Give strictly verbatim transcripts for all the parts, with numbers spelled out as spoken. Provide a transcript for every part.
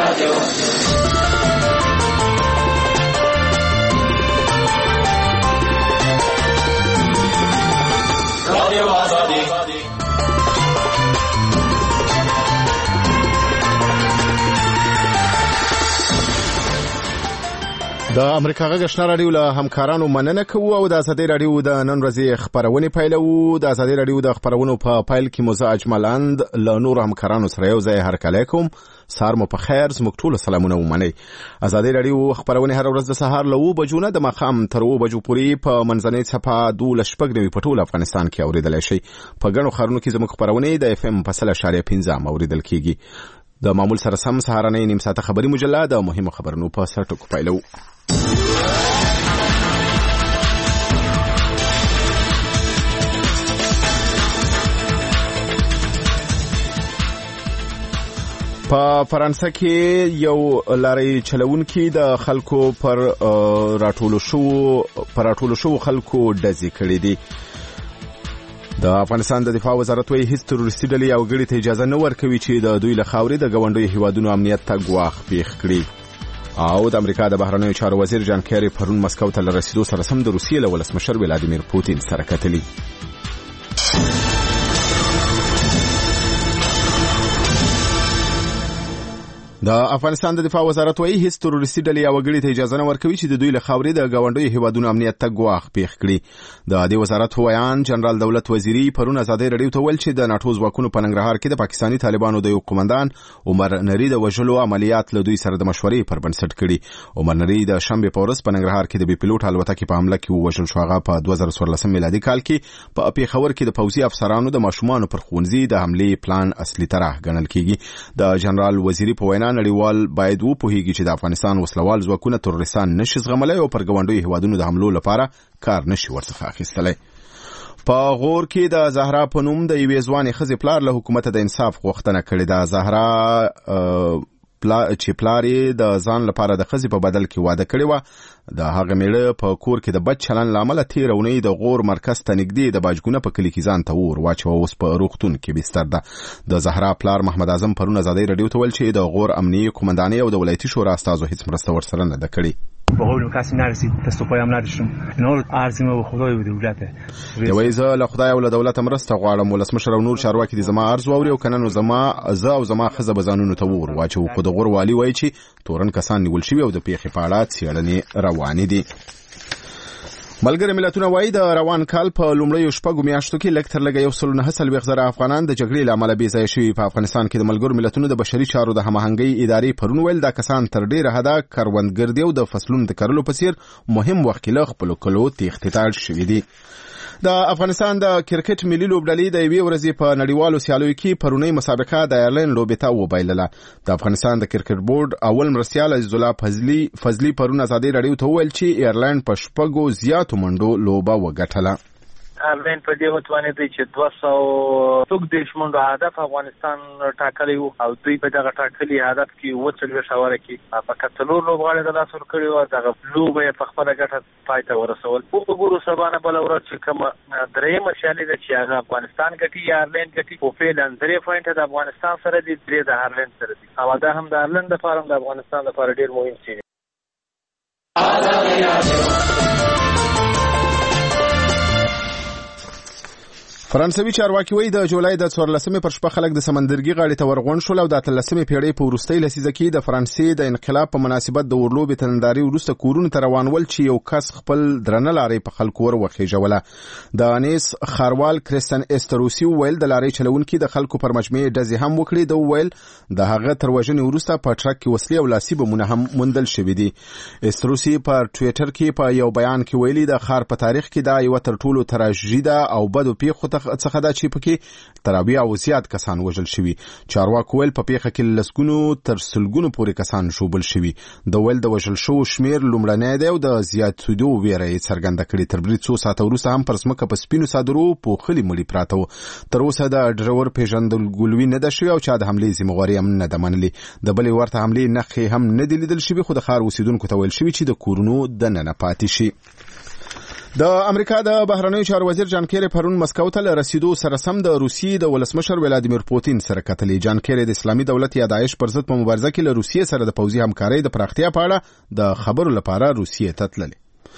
رادیو رادیو آزادی. د امریکا غږ آشنا رادیو له همکارانو مننه کوو او د ازادي رادیو د نن ورځې خبرونه پیلوو. د ازادي رادیو د خبرونو په پایل کې مو زه اجملاند له نور همکارانو سره یو ځای هرکلی کوم. سهار مو په خیر، زموږ ټول سلامونه ومنئ. ازادي رادیو خبرونه هر ورځ د سهار له اوه بجو نه د ماښام تر اوه بجو پورې په منځنۍ څپه دولس شپږ نوي په ټول افغانستان کې اوریدلی شئ. په ګڼو ښارونو کې زموږ خبرونه د اف ام په سل اشاریه پنځه اوریدل کیږي. د معمول سره سم سهارنۍ نیم ساعته خبري مجله د مهمو خبرونو په سر ټکو پیلوو. په فرانسه کې یو لارې چلونکي د خلکو پر راټولو شو پر راټولو شو خلکو ډزې کړې دي. د افغانستان د دفاع وزارت وايي هیڅ تروریستي ډلې او ګړي ته اجازه نه ورکوي چې د دوی له خاورې د ګاونډیو هیوادونو امنیت ته ګواښ پیښ کړي. او د امریکا د بهرنیو چارو وزیر جان کیری پرون مسکو ته رسیدو سره سم د روسیې له ولسمشر ولادیمیر پوتین سره کتلي. د افغانستان د دفاع وزارت وايي هیڅ تروریستي ډلې او ګړي ته اجازه نه ورکوي چې د دوی له خاورې د ګاونډیو هیوادونو امنیت ته ګواښ پیښ کړي. د دې وزارت ویان جنرال دولت وزیری پرون ازادي رادیو ته ویل چې د ناتو ځواکونو په ننګرهار کې د پاکستاني طالبانو د یو قومندان عمر نری د وژلو عملیات له دوی سره د مشورې پر بنسټ کړي. عمر نری د شنبه په ورځ په ننګرهار کې د بي پيلوټ الوتکې په حمله کې وژل شو. هغه په دوه زره څوارلسم میلادي کال کې په پیښور کې د پوځي افسرانو د ماشومانو پر ښوونځي د حملې پلان اصلي طرح ګڼل کیږي. د جنرال وزیری په وینا نړیوال باید و پوهیږي چې د افغانستان وسلوال ځواکونه تروریستان نشي زغملای او پر ګاونډیو هیوادونو د حملو لپاره کار نشي ورڅخه اخیستلای. په غور کې د زهرا په نوم د یوې ځوانې ښځې پلار له حکومت د انصاف غوښتنه کړې ده. زهرا پلا چې پلار یې د ځان لپاره د ښځې په بدل کې واده کړی و. د هغه میړه په کور کې د بد چلند له امله تېره اونۍ د غور مرکز ته نږدې د باجګونه په کلي کې ځان ته اور واچوه. اوس په روغتون کې بستر ده. د زهرا پلار محمد اعظم پرون ازادي رادیو ته ویل چې د غور امنیه قومندانۍ او د ولایتي شورا استازو هیڅ مرسته ورسره نه ده کړې. به قول کسی نرسید، دست و پایم نداشتم. اینا رو عرض ما به خدای و دولت. دوی زه له خدای او له دولت مرسته غواړم. ولسمشر او نور چارواکي دي زما عرض واوري او کنه نو زما زه او زما خزه بزانونو ته ور واچو. خو د غور والی وایي چې تورن کسان نیول شوی او د پیښې په اړه څېړنې روانې دي. ملګری ملتونه وایي د روان کال په لومړیو شپږو میاشتو کې لږ تر لږه یو سل نهه څلوېښت زره افغانان د جګړې له امله بې ځایه شوي. په افغانستان کې د ملګرو ملتونو د بشري چارو د هماهنګۍ ادارې پرون ویل دا کسان تر ډېره حده کروندګردي او د فصلونو د کرلو په څیر مهم وخت کې له خپلو کلو تېښتې ته اړ شوي دي. د افغانستان د کرکټ ملي لوبډلې د یوې ورځې په نړیوالو سیالیو کې پرونی مسابقه د ایرلند لوبې ته وبایلله. د افغانستان د کرکټ بورډ اول مرستیال عزیز الله فضلي فضلي پرون ازادي رادیو ته ویل چې ایرلند په شپږو زیاتو منډو لوبه وګټله. ایرلند په دې وتوانې دی چې دوه سوه څوک دېرش منډو هدف افغانستان ټاکلی و او دوی په دغه ټاکلي هدف کې اووه څلوېښت اوره کې فقط څلور لوبغاړي د لاس ورکړي وو. دغه لوبه یې په خپله ګټه پای ته ورسول. وګورو سبا نه بله ورځ چې کومه درېیمه سیالي ده چې هغه افغانستان ګټي یا ایرلند ګټي. خو فعلا درې پوینټه د افغانستان سره دي، درې د ایرلند سره دي او دا هم د ایرلند لپاره هم د افغانستان لپاره ډېر مهم څه دي. فرانسوي چارواکي وایي د جولای د څوارلسمې پر شپه خلک د سمندرګي غاړې ته ورغونډ شول او د اتلسمې پیړۍ په وروستۍ لسیزه کې د فرانسې د انقلاب په مناسبت د اورلوبې تر نندارې وروسته کورونو ته روان ول چې یو کس خپل درنه لارې په خلکو ور وخېژوله. د انیس ښاروال کریستن استروسي ویل د لارې چلونکي د خلکو پر مجموعې ډزې هم وکړي. د ویل د هغه تر وژنې وروسته په ټرک کې وسلې او لاسي بمونه هم موندل شوي دي. استروسي پر ټویټر کې په یو بیان کې ویلي د ښار په تاریخ کې دا یو تر ټولو تراژیدي ده او بدو پیښو څخه ده چې پکې تر اویا او زیات کسان وژل شوي. چارواکو ویل په پیښه کې لسګونو تر سلګونو پورې کسان ژوبل شوي. د ویل د وژل شوو شمیر لومړنی دی او د زیاتېدو ویره یې څرګنده کړې. تر برید څو ساعته وروسته هم پر ځمکه په سپینو څادرو پوښلي مړي پراته وو. تر اوسه د ډریور پیژندګلوي نه ده شوې او چا د حملې ذمهواري هم نه ده منلې. د بلې ورته حملې نښې هم نه دي لیدل شوي، خو د ښار اوسېدونکو ته ویل شوي چې د کورونو دننه پاتې شي. د امریکا د بهرنیو چارو وزیر جان کیری پرون مسکو ته رسیدو سره سم د روسیې د ولسمشر ولادیمیر پوتین سره کتلې. جان کیری د اسلامي دولت یا داعش پر ضد په مبارزه کې له روسیې سره د پوځي همکارۍ د پراختیا په اړه د خبرو لپاره روسیې ته تللی.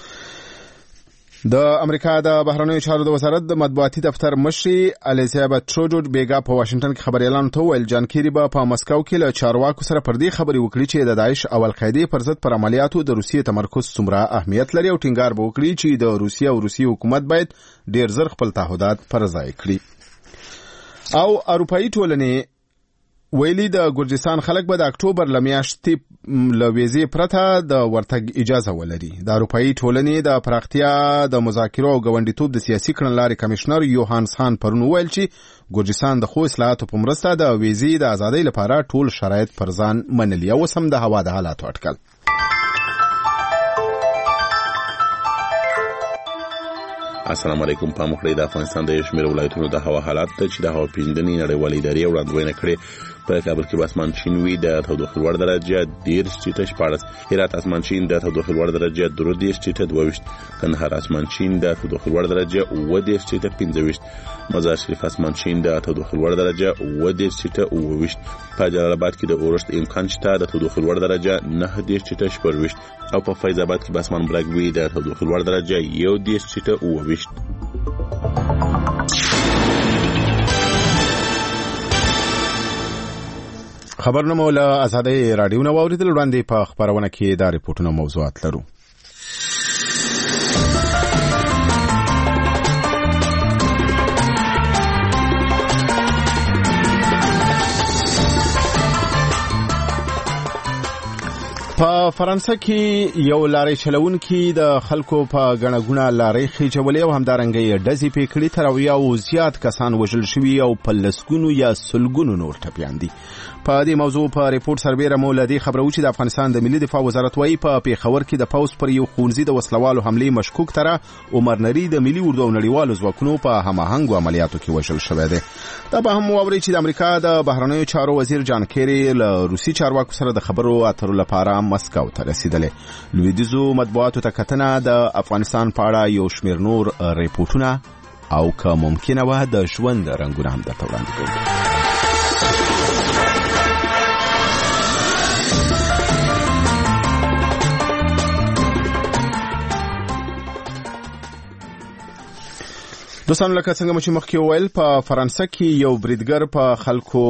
د امریکا د بهرنیو چارو د وزارت د مطبوعاتي دفتر مشري الیزابت تروډو بیګا په واشنگټن کې خبريالانو ته ویل جان کیری به په مسکو کې له چارواکو سره پر دې خبرې وکړي چې د داعش او القاعده پر ضد پر عملیاتو د روسیې تمرکز څومره اهمیت لري او ټینګار به وکړي چې د روسیې او روسي حکومت باید ډیر زر خپل تعهدات پر ځای کړي. او اروپאי ټولنې ویلي د ګرجستان خلک به د اکتوبر لمیاشتې له ویزې پرته د ورتګ اجازه ولري. د اروپאי ټولنې د پراختیا د مذاکرو او ګوندیتوب د سیاسي کړنلارې کمشنر یوهانس هان پرون ویل چې ګرجستان د خو اصلاحاتو په مرسته د ویزې د ازادۍ لپاره ټول شرایط پر ځان منلي. او سم د هوا د حالاتو اټکل. السلام علیکم. په مخړې د افغانستان د شمیر ولایتونو د هوا حالات چې د هوا پیژندنې نړیوالې ادارې وړاندوینه کړې. په کابل کې اسمان شین وي د تودوخې لوړ درجه ډیر شټه شپاړس، هرات اسمان شین د تودوخې لوړ درجه درودې شټه دوه، کندهار اسمان شین د تودوخې لوړ درجه و د شټه پنځه، مزار شریف اسمان شین د تودوخې لوړ درجه و د شټه اوه، په جلال آباد کې د اورښت امکان شته د تودوخې لوړ درجه نه د شټه شپږ، او په فیض آباد کې اسمان برګ وي د تودوخې لوړ درجه یو د شټه اوه. خبرونه مو له آزادۍ رادیو نه واوریدل. وړاندې په خبرونه کې دا ریپورتونه موضوعات لرو. په فرانسه کې یو لارې چلونکي د خلکو په غنغونه لارې خېجولې او همدارنګه ډزې پکړې تر او زیات کسان وژل شوي او په لسګونو یا سلګونو نور ټپيان دي. په دې موضوع په ریپورت سربېره مولدي خبرو چې د افغانستان د ملي دفاع وزارت وايي په پیښور کې د پوز پر یو خونځي د وسلوالو حمله مشکوک تر عمر نری د ملي اردو نړیوالو ځواکونو په هماهنګو عملیاتو کې وژل شوی دی. دا به هم واوري چې د امریکا د بهرنیو چارو وزیر جان کیری له روسي چارواکو سره د خبرو اترو لپاره مسکو ته رسیدلی. لویدیځو مطبوعاتو ته کتنه د افغانستان په اړه یو شمېر نور ریپورتونه او که ممکنه وه د ژوند رنګونه هم درته وړاندې کوو. دوستانو لکه څنګه چې مخکې وویل په فرانسه کې یو بریدګر په خلکو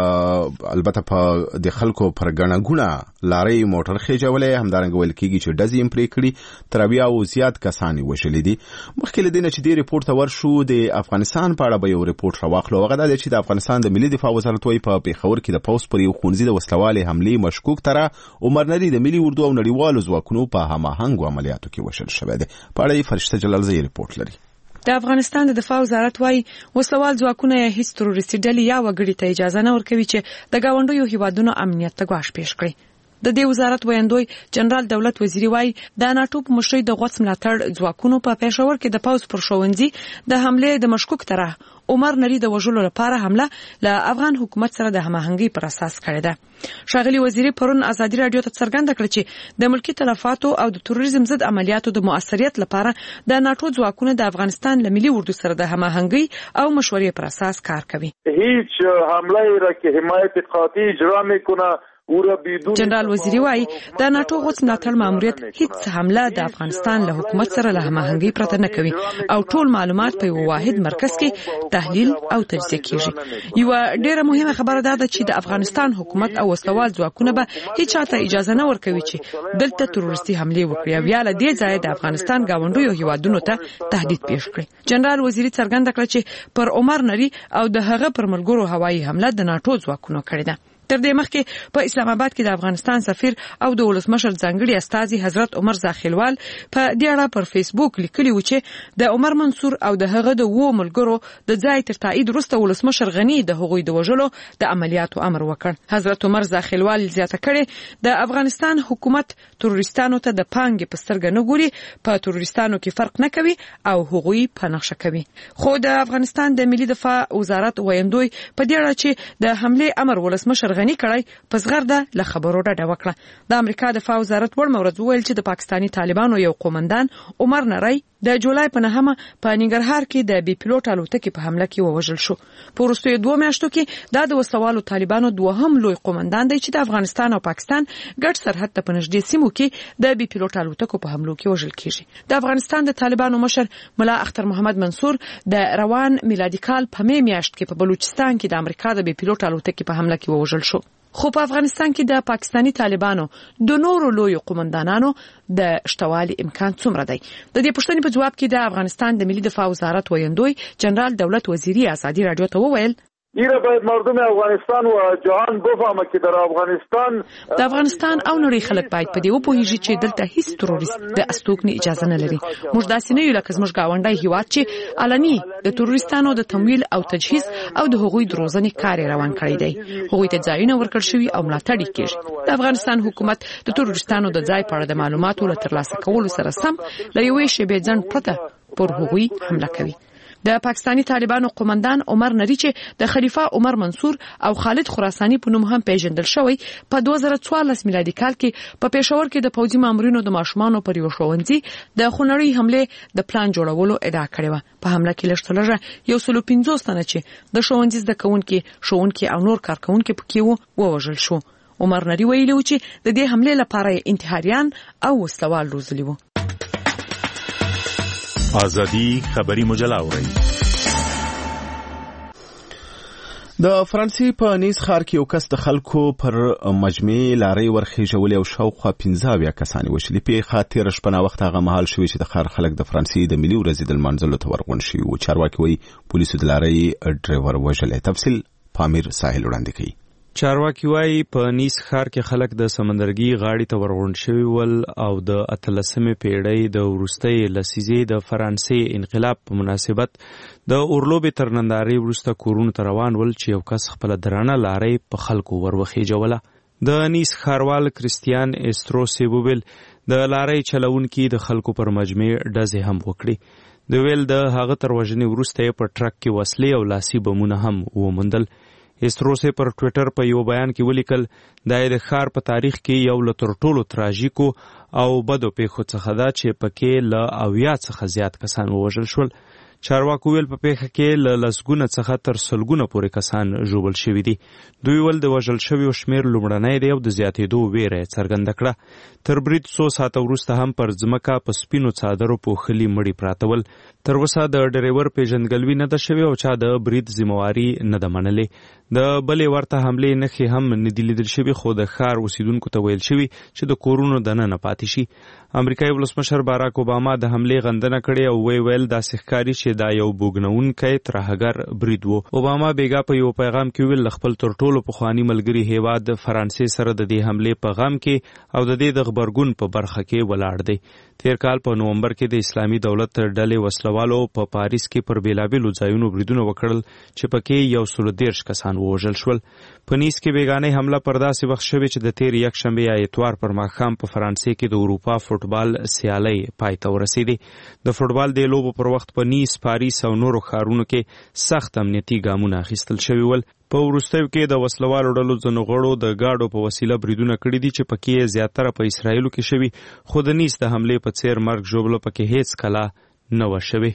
البته په د خلکو پر غنغونه لارې موټر خېجولې، همدارنګه ویل کېږي چې ډزې یې پرې کړي، تر بیا او زیات کسان وژلي دي. مخکې له دې نه چې دې ریپورت ته ورشو د افغانستان په اړه به یو ریپورت راواخلو. هغه دا دی چې د افغانستان د ملي دفاع وزارت وايي په پیښور کې د پوز پر یو خونځي د وسلوالې حملې مشکوک تر عمر نری د ملي اردو او نړیوالو ځواکونو په هماهنګو عملیاتو کې وژل شوی دی. په اړه یې فرشته جلالزی ریپورت لري. د افغانستان د دفاع وزارت وايي وسلوال ځواکونه یا هیڅ تروریستي ډلې یا وګړي ته اجازه نه ورکوي چې د گاونډیو هیوادونو امنیت ته ګواښ پیښ کړي. د دې وزارت ویاندوی جنرال دولت وزیری وايي د ناتو په مشرۍ د غوڅ ملاتړ ځواکونو په پېښور کې د پاوز پر شوونځي د حمله د مشکوک طرح عمر نری د وژلو لپاره حمله له افغان حکومت سره د هماهنګۍ پر اساس کړې ده. ښاغلي وزیری پرون ازادي رادیو ته څرګنده کړه چې د ملکی تلفاتو او د تروریزم ضد عملیاتو د مؤثریت لپاره د ناتو ځواکونه د افغانستان له ملي اردو سره د هماهنګۍ او مشورې پر اساس کار کوي. هیڅ حمله را که حمایت قاطع اجرا میکنه. جنرال وزیری وايي د ناتو غوڅ ملاتړ ماموریت هیڅ حمله د افغانستان له حکومت سره له هماهنګۍ پرته نه کوي او ټول معلومات په یو واحد مرکز کې تحلیل او تجزیه کیږي. یو ډیره مهمه خبره ده چې د افغانستان حکومت او وسلوال ځواکونه به هیڅ چاته اجازه نه ورکوي چې دلته تروریستي حمله وکړي او یا له دې ځای د افغانستان گاونډیو هیوادونو ته تهدید پیښ کړي. جنرال وزیری څرګنده کړه چې پر عمر نری او د هغه پر ملګرو هوایي حمله د ناتو ځواکونو کړې ده. تر دې مخکې په اسلام آباد کې د افغانستان سفیر او د ولسمشر ځانګړي استازي حضرت عمر زاخیلوال په دې اړه پر فیسبوک لیکلي و چې د عمر منصور او د هغه د وو ملګرو د ځای تر تایید وروسته ولسمشر غنی د هغوی د وژلو د عملیاتو امر وکړ. حضرت عمر زاخیلوال زیاته کړي د افغانستان حکومت تروریستانو ته د پانګې په سترګه نه ګوري، په تروریستانو کې فرق نه کوي او هغوی په نقشه کوي. خو د افغانستان د ملي دفاع وزارت ویاندوی په دې اړه چې د حمله امر ولسمشر غنی کړی پس غرده له خبرو ډډه وکړه. د امریکا دفاع وزارت ورمورز ویل چې د پاکستانی طالبانو یو قومندان عمر نری د جولای په نهمه په ننګرهار کې د بي پيلوټ الوتکې په حمله کې ووژل شو. په وروستیو دوه میاشتو کې دا د وسوالو طالبانو دوهم لوی قومندان دی چې د افغانستان او پاکستان ګډ سرحد ته په نږدې سیمو کې د بي پيلوټ الوتکو په حملو کې وژل کیږي. د افغانستان د طالبانو مشر ملا اختر محمد منصور د روان میلادي کال په می میاشت کې په بلوچستان کې د امریکا د بي پيلوټ الوتکې په حمله کې ووژل شو. خو په افغانستان کې د پاکستانی طالبانو د نورو لوی قومندانانو د شتوالي امکان څومره دی؟ د دې پوښتنې په جواب کې د افغانستان د ملي دفاع وزارت ویاندوی جنرال دولت وزیری ازادي رادیو ته وویل ایره باید مردم افغانستان و جهان بفهمه چې در افغانستان د افغانستان او نړۍ خلک باید په دې وپوهیږي چې دلته هیڅ تروریست د استوګنې اجازه نه لري. موږ داسې نه یو لکه زموږ گاونډی هیواد چې علني د تروریستانو د تمویل او تجهیز او د هغوی د روزنې کار روان کړی دی. هغوی ته ځایونه ورکړل شوي او ملاتړ کیږي. د افغانستان حکومت د تروریستانو د ځای په اړه د معلوماتو له ترلاسه کولو سره سم له یوې شیبې ځنډ پرته پر هغوی حمله کوي. د پاکستانی طالبانو قومندان عمر نری چې د خلیفہ عمر منصور او خالد خراسانی په نوم هم پیژندل شوی په دوه زره څوارلس میلادي کال کې په پېښور کې د پوځي مامورینو د ماشومانو پر یو ښوونځي د خونړۍ حمله د پلان جوړولو ادعا کړې و. په حمله کې لږ تر یو سل پنځوس تنه چې د ښوونځي زده کوونکي ښوونکي او نور کارکونکي پکې وو ووژل شو. عمر نری ویلي و چې د دې حمله لپاره انتحاریان او وسلوال روزلي وو. آزادی خبری مجله اورئ. د فرانسې په نیس ښار کې یو کس د خلکو پر مجمع لارۍ ورخېژولې او شاوخوا پنځه اویا کسان وشلي. پیښه تېره شپه ناوخته هغه مهال شوې چې د ښار خلک د فرانسې د ملي ورځې د لمانځلو ته ورغونډ شوي وو. چارواکي وایي پولیسو د لارۍ ډرایور وژلی. تفصیل پامیر ساحل وړاندې کوي. چارواکي وایي په نیس ښار کې خلک د سمندرګي غاړې ته ورغونډ شوي ول او د اتلسمې پیړۍ د وروستۍ لسیزې د فرانسې انقلاب په مناسبت د اورلوبې تر نندارې وروسته کورونو ته روان ول چې یو کس خپله درانه لارۍ په خلکو وروخېجوله. د نیس ښاروال کریستیان استروسي وویل د لارۍ چلونکي د خلکو پر مجمع ډزې هم وکړي. د ویل د هغه تر وژنې وروسته یې په ټرک کې وسلې او لاسي بمونه هم وموندل. استروسي پر ټویټر په یو بیان کې ولیکل دا د ښار په تاریخ کې یو له تر ټولو تراژیکو او بدو پیښو څخه ده چې پکې له اویا څخه زیات کسان ووژل شول. چارواکو ویل په پیښه کې له لسګونه څخه تر سلګونه پورې کسان ژوبل شوي دي. دوی ول د وژل شویو شمیر لومړنی دی او د زیاتېدو ویره یې څرګنده کړه. تر برید څو ساعته وروسته هم پر ځمکه په سپینو څادرو پوښلي مړي پراته ول. تر اوسه د ډریور پیژندګلوي نه ده شوې او چا د برید ذمواري نه ده منلې. د بلې ورته حملې نښې هم نه دي لیدل شوي خو د ښار اوسیدونکو ته ویل شوي چې د کورونو دننه پاتې شي. امریکایي ولسمشر باراک اوباما د حملې غندنه کړې او وی ویل داسې ښکاري چې دا یو بوږنونکی ترهګر برید و. اوباما بیګا په یو پیغام کې ویل خپل تر ټولو پخواني ملګري هیواد فرانسې سره د دې حملې په غم کې او د دې د غبرګون په برخه کې ولاړ دی. تیر کال په نومبر کې د اسلامي دولت ډلې وسلوالو په پاریس کې پر بیلابیلو ځایونو بریدونه وکړل چې پکې یو سل دېرش کسان ووژل شول. په نیس کې بیګانۍ حمله پر داسې وخت شوې چې د تیر یکشنبې یا اتوار پر ماښام په فرانسې کې د اروپا فوټبال سیالۍ پای ته ورسېدې. د فوټبال د لوبو پر وخت په نیس، پاریس او نورو ښارونو کې سخت امنیتي ګامونه اخیستل شوي ول. په وروستیو کې د وسلوالو ډلو ځینو غړو د ګاډو په وسیله بریدونه کړي دي چې پکې زیاتره په اسرائیلو کې شوي خو د نیس د حملې په څیر مرګ ژوبله پکې هیڅ کله نه وه شوې.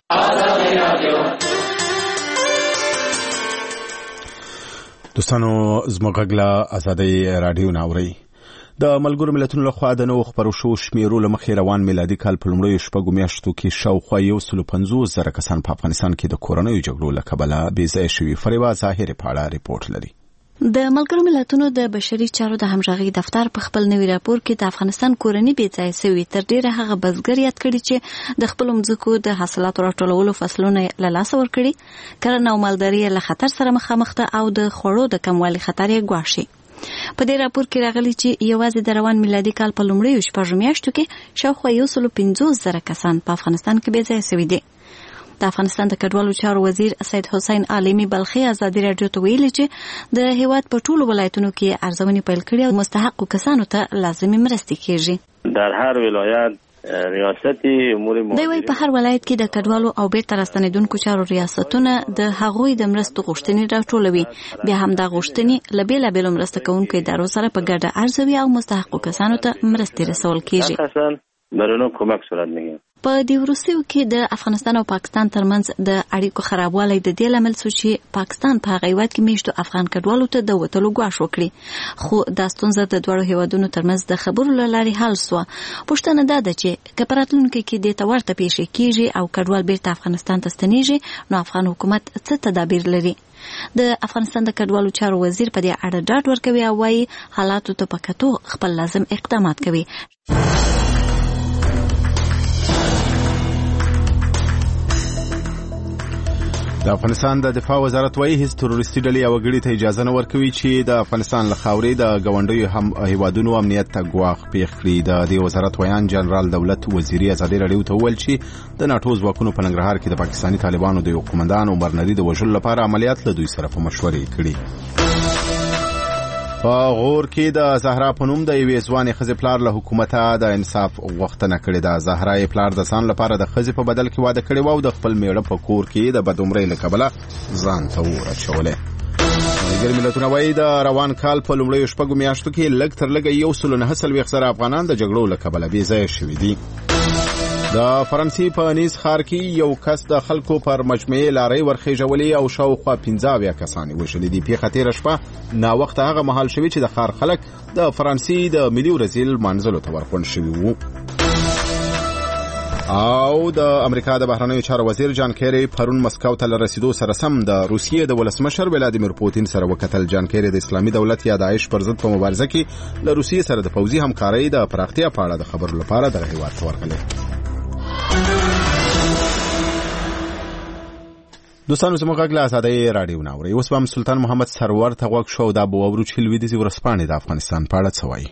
دوستانو زموږ غږ له ازادۍ راډیو نه اورئ. د ملګرو ملتونو لخوا د نوو خپرو شوو شمیرو له مخې روان میلادي کال په لومړیو شپږو میاشتو کې شاوخوا یو سل پنځوس زره کسان په افغانستان کې د کورنیو جګړو له کبله بې ځایه شوي. فریبا ظاهري په اړه ریپورټ لري. د ملګرو ملتونو د بشري چارو د همغږي دفتر په خپل نوي راپور کې د افغانستان کورنۍ بې ځایه شوي تر ډیره هغه بزګر یاد کړي چې د خپل مځکو د حاصلاتو راټولولو فصلونه له لاسه ورکړي، کرنه او مالداري له خطر سره مخامخ ده او د خوړو د کموالي خطر یې ګواښي. په دې راپور کې راغلي چې یوازې د روان میلادي کال په لومړیو شپږو میاشتو کې شاوخوا یو سل پنځوس زره کسان په افغانستان کې بې ځایه شوي دي. د افغانستان د کډوالو چارو وزیر سید حسین عالمي بلخي ازادي راډیو ته ویلي چې د هیواد په ټولو ولایتونو کې ارزونې پیل کړي او مستحقو کسانو ته لازمي مرستې کیږي. در هر ولایت ریاستی امور دی وی په هر ولایت کې د کډوالو او بیرته راستنیدونکو چارو ریاستونه د هغوی د مرستو غوښتنې راټولوي، بیا هم دا غوښتنې له بیلابیلو مرسته کوونکو ادارو سره په ګډه ارزوي او مستحقو کسانو ته مرستې رسول کیږي. برونو کمک صورت میگیره. په دې وروستیو کې د افغانستان او پاکستان ترمنځ د اړیکو خرابوالی د دې لامل شو چې پاکستان په هغه هیواد کې میشتو افغان کډوالو ته د وتلو ګواښ وکړي، خو دا ستونزه د دواړو هیوادونو ترمنځ د خبرو له لارې حل شوه. پوښتنه دا ده چې که په راتلونکي کې دې ته ورته پیښې کیږي او کډوال بیرته افغانستان ته ستنیږي، نو افغان حکومت څه تدابیر لري؟ د افغانستان د کډوالو چارو وزیر په دې اړه ډاډ ورکوي او وايي حالاتو ته په کتو خپل لازم اقدامات کوي. د افغانستان د دفاع وزارت وايي هیڅ تروریستي ډلې او غړي ته اجازه نه ورکوي چې د افغانستان له خاورې د ګاونډیو هم هیوادونو امنیت ته ګواښ پیښ کړي. د دې وزارت ویان جنرال دولت وزیري ازادي راډیو ته وویل چې د ناټو ځواکونو په ننګرهار کې د پاکستاني طالبانو د یو قومندان عمر نری د وژلو لپاره عملیات له دوی سره په مشورې کړي. په غور کې د زهرا په نوم د یوې ځوانې ښځې پلار له حکومته د انصاف غوښتنه کړې ده. زهرا یې پلار د ځان لپاره د ښځې په بدل کې واده کړی و او د خپل میړه په کور کې د بدعمرۍ له کبله ځان ته اور اچولی. ملګري ملتونه وایي د روان کال په لومړیو شپږو میاشتو کې لږ تر لږه یو سل نهه څلوېښت زره افغانان د جګړو له کبله بې ځایه شوي دي. د فرانسې په نیز ښار کې یو کس د خلکو پر مجموعې لارۍ ورخېژولې او شاوخوا پنځه اویا کسان یې وژلي دي. پیښه تېره شپه ناوخته هغه مهال شوې چې د ښار خلک د فرانسې د ملي ورځې لمانځلو ته ورغونډ شوي وو. او د امریکا د بهرنیو چارو وزیر جان کیری پرون مسکو ته رسیدو سره سم د روسیې د ولسمشر ولادیمیر پوتین سره وکتل. جان کیری د اسلامي دولت یا داعش پر ضد په مبارزه کې له روسیې سره د پوځي همکارۍ د پراختیا په اړه د خبرو لپاره دغه هیواد ته ورغلی. دوستانو زموږ غږ له ازادۍ راډیو نه اورئ. اوس به هم سلطان محمد سرور ته غوږ شو. دا به واورو چې لویدیځې ورځپاڼې د افغانستان په اړه څه وایي.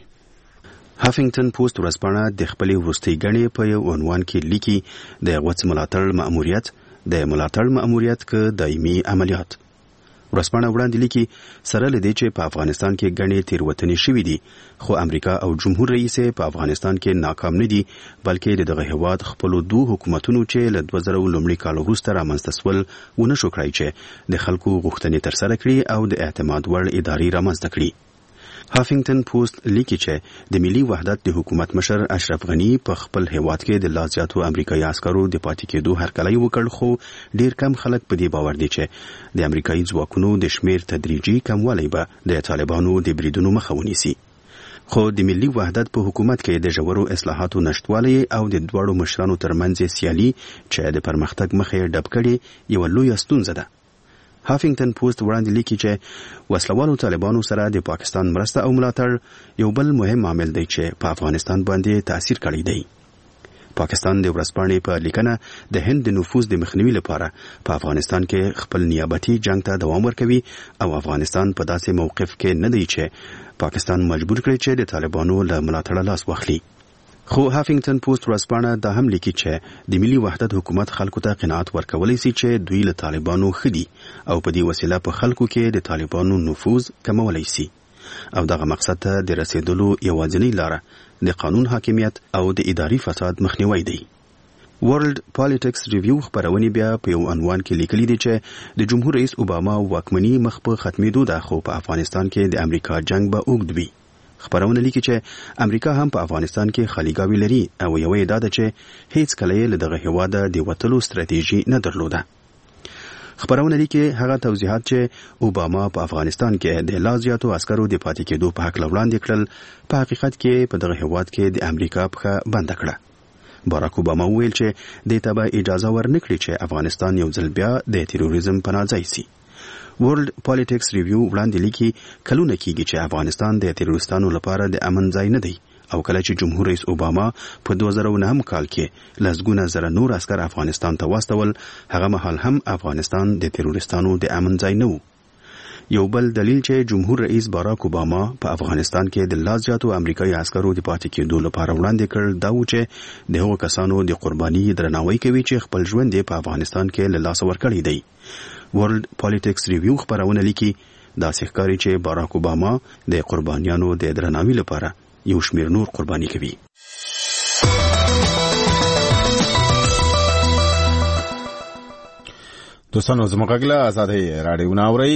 هافینګټن پوسټ ورځپاڼه د خپلې وروستۍ ګڼې په یو عنوان کې لیکي د غوڅ ملاتړ مأموریت د ملاتړ مأموریت که دایمي عملیات. ورځپاڼه وړاندې لیکي سره له دې چې په افغانستان کې ګڼې تېروتنې شوې دي، خو امریکا او جمهور رئیس په افغانستان کې ناکام نه دي، بلکې د دغه هیواد خپلو دوه حکومتونو چې له دوه زره لومړي کال وروسته رامنځته سول ونه شو کړای چې د خلکو غوښتنې ترسره کړي او د اعتماد وړ ادارې رامنځته کړي. هافینګټن پوسټ لیکي چې د ملي وحدت د حکومت مشر اشرف غنی په خپل هیواد کې د لا زیاتو امریکایي عسکرو د پاتې کېدو هرکلی وکړ، خو ډیر کم خلک په دې باور دي چې د امریکایي ځواکونو د شمیر تدریجي کموالی به د طالبانو د بریدونو مخه ونیسي. خو د ملي وحدت په حکومت کې د ژورو اصلاحاتو نشټوالی او د دواړو مشرانو ترمنځ سیالي چې د پرمختګ مخه ډب کړي یو لوی ستونزه ده. هافینګټن پوسټ وړاندې لیکي چې وسلوالو طالبانو سره د پاکستان مرسته او ملاتړ یو بل مهم عامل دی چې په افغانستان باندې تاثیر کړی دی. پاکستان د ورځپاڼې په لیکنه د هند د نفوذ د مخنیوي لپاره په افغانستان کې خپل نیابتي جنگ ته دوام ورکوي او افغانستان په داسې موقف کې نه دی چې پاکستان مجبور کړي چې د طالبانو له ملاتړه لاس واخلي. خو هافینګټن پوسټ ورځپاڼه دا هم لیکي چې د ملي وحدت حکومت خلکو ته قناعت ورکولی شي چې دوی له طالبانو خدي او په دې وسیله په خلکو کې د طالبانو نفوذ کمولی شي او دغه مقصد ته د رسیدلو یوازینۍ لاره د قانون حاکمیت او د اداري فساد مخنیوی دی. ورلد پالیټکس ریویو خبرونه بیا په یو عنوان کې لیکلي دي چې د جمهور رئیس اوباما واکمني مخ په ختمېدو ده، خو په افغانستان کې د امریکا جنگ به اوږد وي. خبرونه لیکي چې امریکا هم په افغانستان کې خلیګاوي لري او یو ادعا ده چې هیڅ کله یې له دغه هیواده د وتلو ستراتیژي نه درلوده. خبرونه لیکي هغه توضیحات چې اوباما په افغانستان کې د لا زیاتو عسکرو د پاتې کېدو په حق وړاندې کړل په حقیقت کې په دغه هیواد کې د امریکا پښه بنده کړه. باراک اوباما ویل چې دې ته به اجازه ورنکړي چې افغانستان یو ځل بیا د تیروریزم پناه ځای شي. ورلد پالیټکس ریویو وړاندې لیکي کلونه کېږي چې افغانستان د تیروریستانو لپاره د امن ځای نه دی او کله چې جمهور رئیس اوباما په دوه زره نهم کال کې لسګونه زره نور عسکر افغانستان ته واستول، هغه مهال هم افغانستان د تیروریستانو د امن ځای نه و. یو بل دلیل چې جمهور رئیس باراک اوباما په افغانستان کې د لا زیاتو امریکایي عسکرو د پاتې کېدو لپاره وړاندې کړ دا و چې د هغو کسانو د قرباني درناوی کوي چې خپل ژوند یې په افغانستان کې له لاسه ورکړی دی. ورلد پالیټکس ریویو خبرونه لیکي داسې ښکاري چې باراک اوباما د قربانیانو د درناوي لپاره یو شمېر نور قرباني کوي. دوستانو زموږ له آزادۍ رادیو ناوري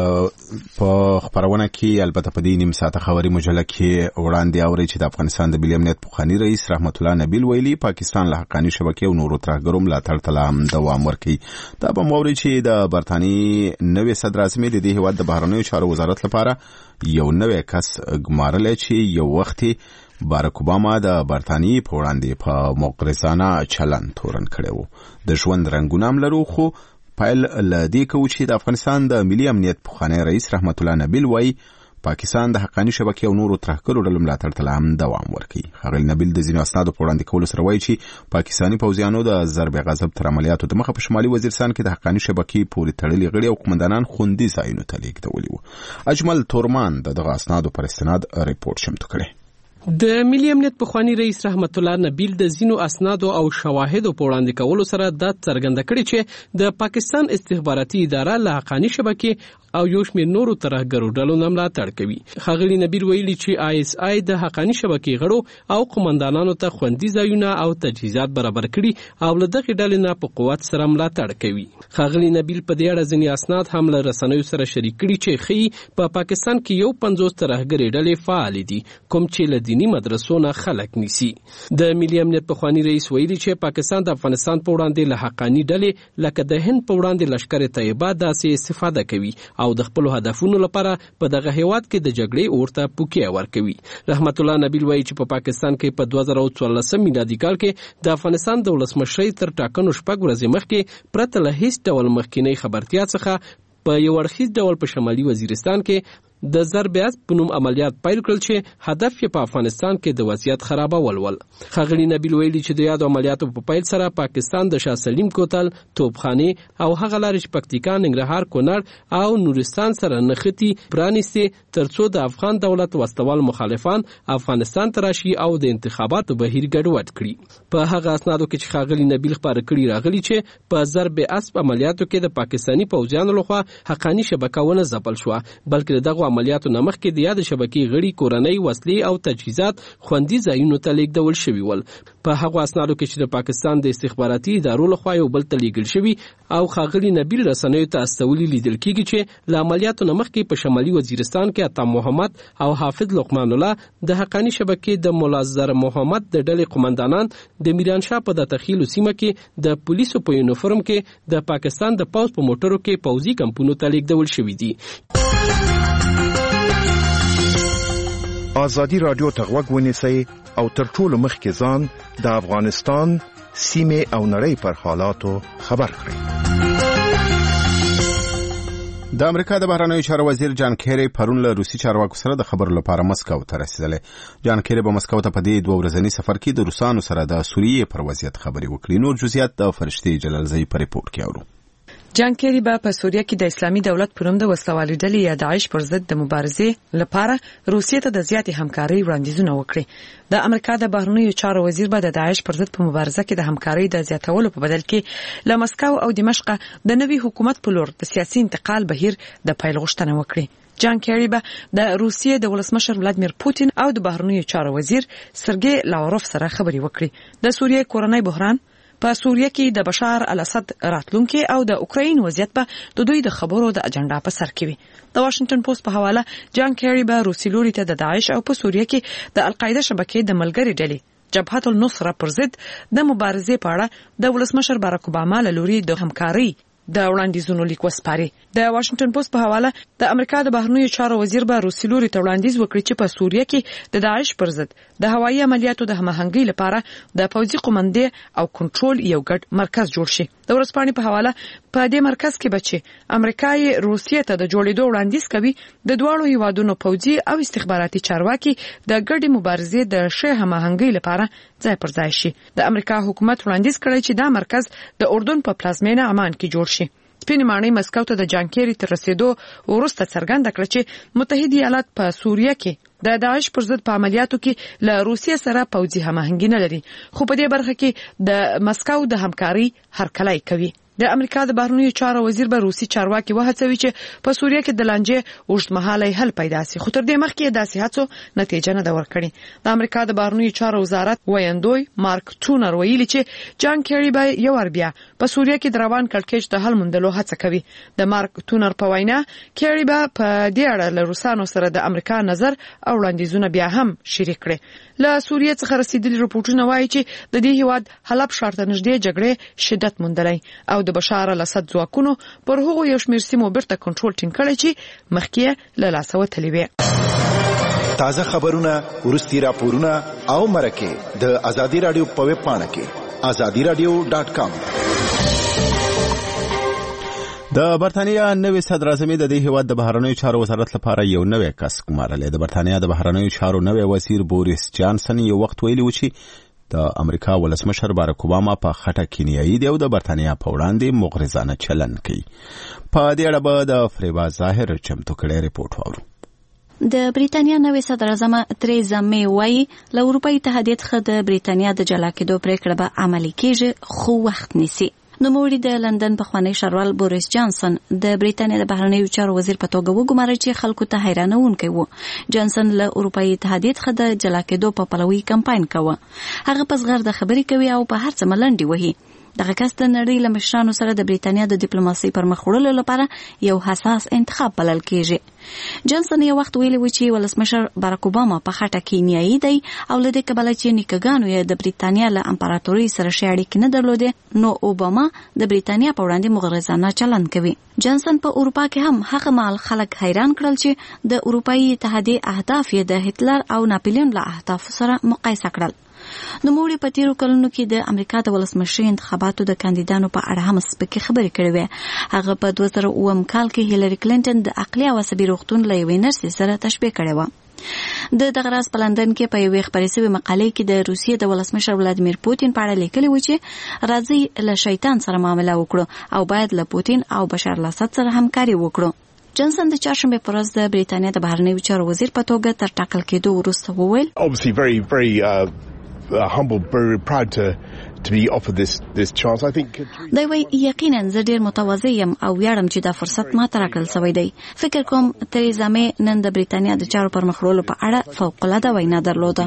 په خبرونه کې البته په دې نیم ساعته خبري مجله کې وړاندې اوري چې د افغانستان د ملي امنیت پخوانی رئیس رحمت الله نبیل ویلي پاکستان له حقاني شبکې او نورو ترهګرو ملاتړ ته هم دوام ورکوي. دا به موري چې د برتاني نوې صدر اعظم د دې هیواد د بهرنیو چارو وزارت لپاره یو نوې کس ګمارل چې یو وخت باراک اوباما د برتانیې په وړاندې په مغرضانه چلن تورن کړی و. د ژوند رنګونه هم لرو خو پایل لدې کوي چې د افغانستان د ملي امنیت پخوانی رئیس رحمت الله نبیل وایي پاکستان د حقاني شبکې او نورو ترهګرو ډلو ملاتړ ته هم دوام ورکوي. ښاغلي نبیل د ځینو اسنادو په وړاندې کولو سره وایي چې پاکستاني پوځیانو د ضرب غضب تر عملیاتو د مخه په شمالي وزیرستان کې د حقاني شبکې پورې تړلي غړي او قومندانان خوندي ځایونو ته لیږدولي وو. اجمل تورمان د دغه اسنادو پر استناد ریپورت شمتو کړی. د ملي امنیت پخوانی رئیس رحمت الله نبیل د زینو اسنادو او شواهدو په وړاندې کولو سره د څرګنده کړي چې د پاکستان استخباراتي اداره له حقاني شبکې او یو شمېر نورو ترهګرو ډلو نه ملاتړ کوي. ښاغلي نبیل ویلي چې آی اس آی د حقاني شبکې غړو او قومندانانو ته خوندي ځایونه او تجهیزات برابر کړي او له دغې ډلې نه په قوت سره ملاتړ کوي. ښاغلي نبیل په دې اړه ځینې اسناد هم له رسنیو سره شریک کړي چې ښیي په پاکستان کې یو پنځوس ترهګرې ډلې فعالې دي کوم چې له دیني مدرسو نه خلک نیسي. د ملي امنیت پخوانی رئیس ویلي چې پاکستان د افغانستان په وړاندې له حقاني ډلې لکه د هند په وړاندې لشکر طیبه داسې استفاده کوي او د خپل هدفونو لپاره په دغه هیواد کې د جګړې اورته پوکي ورکوي. رحمت الله نبیل وایي چې په پاکستان کې په دوه زره څوارلس میلادي کال کې د افغانستان د ولسمشرۍ تر ټاکنو شپږ ورځې مخکې پرته له هیڅ ډول مخکینی خبرتیا څخه په یو اړخیز ډول په شمالي وزیرستان کې د ضرب غضب په نوم عملیات پیل کړل چې هدف یې په افغانستان کې د وضعیت خرابول ول. ښاغلي نبیل ویلي چې د یادو عملیاتو په پیل سره پاکستان د شاه سلیم کوتل، توپخانه او هغه لارې چې پکتیکا، ننګرهار، کونړ او نورستان سره نښتي پرانیستي ترڅو د افغان دولت وسوال مخالفان افغانستان ته راشي او د انتخاباتو بهیر ګډوډ کړي. په هغه اسنادو کې چې ښاغلي نبیل خبره کړي راغلي چې په ضرب غضب عملیاتو کې د پاکستاني پوځیانو لخوا حقاني شبکه ونه ځپل شو بلکې دغه عملیاتو نمخ کې د یاد شبکې غړي کورنۍ وسلې او تجهیزات خوندي ځایونو ته لیږدول شوي ول. په هغو اسنادو کې چې د پاکستان د استخباراتي ادارو لخوا یو بل ته لیږل شوي او ښاغلي نبیل رسنیو ته استولي لیدل کېږي چې له عملیاتو نمخ کې په شمالي وزیرستان کې عطا محمد او حافظ لقمان الله د حقاني شبکې د مولا زر محمد د ډلې قومندانان د میرانشاه په د تخیلو سیمه کې د پولیسو په یونیفورم کې د پاکستان د پوځ په موټرو کې پوځي کمپونو ته لیږدول شوي دي. آزادی رادیو ته غوږ ونیسئ او تر ټولو مخکې ځان د افغانستان سیمې او نړۍ پر حالاتو خبر کړئ. د امریکا د بهرنیو چارو وزیر جان کیری پرون له روسي چارواکو سره د خبرو لپاره مسکو ته رسیدلی. جان کیری په مسکو ته په دې دوه ورځني سفر کې د روسانو سره د سوریې پر وضعیت خبرې وکړي. نور جزئیات د فرشتي جلالزئی په ریپورت کې اورو. جان کیری به په سوریه کې د اسلامي دولت پر نوم د وسلوالې ډلې یا داعش پر ضد د مبارزې لپاره روسیې ته د زیاتې همکارۍ وړاندیزونه وکړي. د امریکا د بهرنیو چارو وزیر به د داعش پر ضد په مبارزه کې د همکارۍ د زیاتولو په بدل کې له مسکو او دمشق د نوي حکومت په لور د سیاسي انتقال بهیر د پیل غوښتنه وکړي. جان کیری به د روسیې د ولسمشر ولادیمیر پوتین او د بهرنیو چارو وزیر سرګی لاوروف سره خبرې وکړي. د سوریې کورنۍ بحران، په سوریه کې د بشار الاسد راتلونکي او د اوکراین وضعیت به د دوی د خبرو د اجنډا په سر کې وي. د واشنگټن پوسټ په حواله جان کیری به روسي لوري ته د داعش او په سوریه کې د القاعده شبکې د ملګری ډلې جبهت النصره پر ضد د مبارزې په اړه د ولسمشر باراک اوباما له لوري د همکارۍ د وړاندیزونو لیک وسپاري. د واشنگټن پوسټ په حواله د امریکا د بهرنیو چارو وزیر به روسي لوري ته وړاندیز وکړي چې په سوریه کې د داعش پر ضد د هوایي عملیاتو د هماهنګۍ لپاره د پوځي قومندې او کنټرول یو ګډ مرکز جوړ شي. د ورځپاڼې په حواله په دې مرکز کې بچي امریکا یې روسیې ته د جوړېدو وړاندیز کوي د دواړو هیوادونو پوځي او استخباراتي چارواکي د ګډې مبارزې د ښه هماهنګۍ لپاره ځای پر ځای شي. د امریکا حکومت وړاندیز کړی چې دا مرکز د اردن په پلازمینه عمان کې جوړ شي. سپینې ماڼۍ مسکو ته د جان کیری تر رسیدو وروسته څرګنده کړه چې متحده ایالات په سوریه کې د داعش پر ضد په عملیاتو کې له روسیې سره پوځي هماهنګي نه لري، خو په دې برخه کې د مسکو د همکاري هرکلی کوي. د امریکا د بهرنیو چارو وزیر به روسي چارواکي وهڅوي چې په سوریه کې د لانجې اوږدمهاله حل پیدا شي، خو تر دې مخکې داسې هڅو نتیجه نه ده ورکړې. د امریکا د بهرنیو چارو وزارت ویاندوی مارک ټونر ویلي چې جان کیری به یو ور بیا په سوریه کې د روان کړکېچ د حل موندلو هڅه کوي. د مارک ټونر په وینا کیری به په دې اړه له روسانو سره د امریکا نظر او وړاندیزونه بیا هم شریک کړي. له سوریه څخه رسیدلي رپورټونه وایي چې د دې هیواد حلب ښار ته نږدې جګړې شدت موندلی او د بشار الاسد ځواکونو پر هغو یو شمېر سیمو بیرته کنټرول ټینګ کړی چې مخکې له لاسه وتلي وې. تازه خبرونه، وروستي راپورونه او مرکې د ازادي رادیو په ویب پاڼه کې ازادي رادیو ډاټ کام. د برتانیا نوې صدر اعظم د دې هیواد د بهرنیو چارو وزارت لپاره یو نوې کس ګمارلی. د برتانیا د بهرنیو چارو نوې وزیر بوریس جانسن یو وخت ویلي و چې د امریکا ولسمشر باراک اوباما په خټه کینیایي دی او د برتانیا په وړاندې مغرضانه چلند کوي. په دې اړه به د فریبا ظاهر چمتو کړی ریپورت واورو. د بریتانیا نوې صدر اعظم تریزا می وایي له اروپایي اتحادیې څخه د بریتانیا د جلا کېدو پریکړه به عملي کېږي، خو وخت نیسي. نوموړي د لندن پخوانی ښاروال بوریس جانسن د بریتانیا د بهرنیو چارو وزیر په توګه وګمارل چې خلکو ته حیرانونکی و. جانسن له اروپایي اتحادیې څخه د جلا کېدو په پلوي کمپاین کوه. هغه په زغرده خبرې کوي او په هر څه ملنډې وهي. دغه کس د نړۍ له مشرانو سره د بریتانیا د ډیپلوماسۍ پر مخ وړلو لپاره یو حساس انتخاب بلل کېږي. جانسن یو وخت ویلي و چې ولسمشر باراک اوباما په خټه کینیایي دی او له دې کبله چې نیکهګانو یې د بریتانیا له امپراتورۍ سره ښې اړیکې نه درلودې، نو اوباما د بریتانیا په وړاندې مغرضانه چلند کوي. جانسن په اروپا کې هم هغه مهال خلک حیران کړل چې د اروپایي اتحادیې اهداف یې د هټلر او ناپلیون له اهدافو سره مقایسه کړل. نوموړي په تیرو کلونو کې د امریکا د ولسمشرۍ انتخاباتو د کاندیدانو په اړه هم سپکې خبرې کړې وې. هغه په دوه زره اووم کال کې هیلری کلینټن د عقلي او عصبي روغتون له یوې نرسې سره تشبیه کړې وه. د دغه راز په لندن کې په یوې خپرې شوې مقالې کې د روسیې د ولسمشر ولادیمیر پوتین په اړه لیکلي و چې راځئ له شیطان سره معامله وکړو او باید له پوتین او بشار الاسد سره همکاري وکړو. جانسن د چهارشنبې په ورځ د بریتانیا د بهرنیو چارو وزیر په توګه تر ټاکل کېدو وروسته وویل obviously very very uh, uh, humble, very proud to to be offered this this chance. I think دا وی یقینا زه ډیر متواضع یم او ویاړم چې دا فرصت ما ته راکړل شوی دی. فکر کوم تریزا می نن د بریتانیا د چارو پر مخ وړلو په اړه فوق العاده وینا درلوده.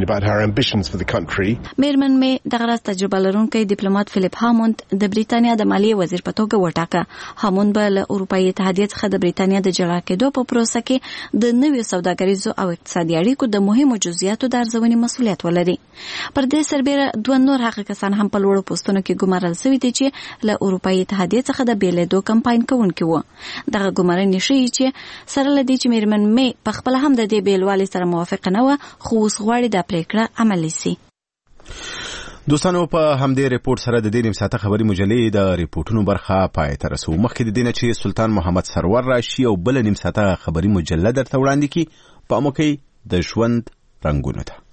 میرمن می دغه راز تجربه لرونکی ډیپلوماټ فلیپ هاموند د بریتانیا د مالیې وزیر په توګه وټاکه. هاموند به له اروپایي اتحادیې څخه د بریتانیا د جلا کېدو په پروسه کې د نویو سوداګریزو او اقتصادي اړیکو د مهمو جزئیاتو د ارزونې مسؤلیت ولري. پر دې سربېره دوه نور هغه هم په لوړو پوسټونو کې ګمارل شوي دي چې له اروپایي اتحادیې څخه د بیلیدو کمپاین کوونکي وو. دغه ګمارنې ښیي چې سره له دې چې میرمن می په خپله هم د دې بیلوالي سره موافقه نه وه، خو اوس غواړي دا پریکړه عملي سي. دوستانو په همدې ریپورت سره د دې نیم ساعته خبري مجلې د ریپورتونو برخه پای ته رسو. مخکې د دې نه چې سلطان محمد سرور راشي او بل نیم ساعته خبري مجله درته وړاندې کړي، په مو کې د ژوند رنګونه ده.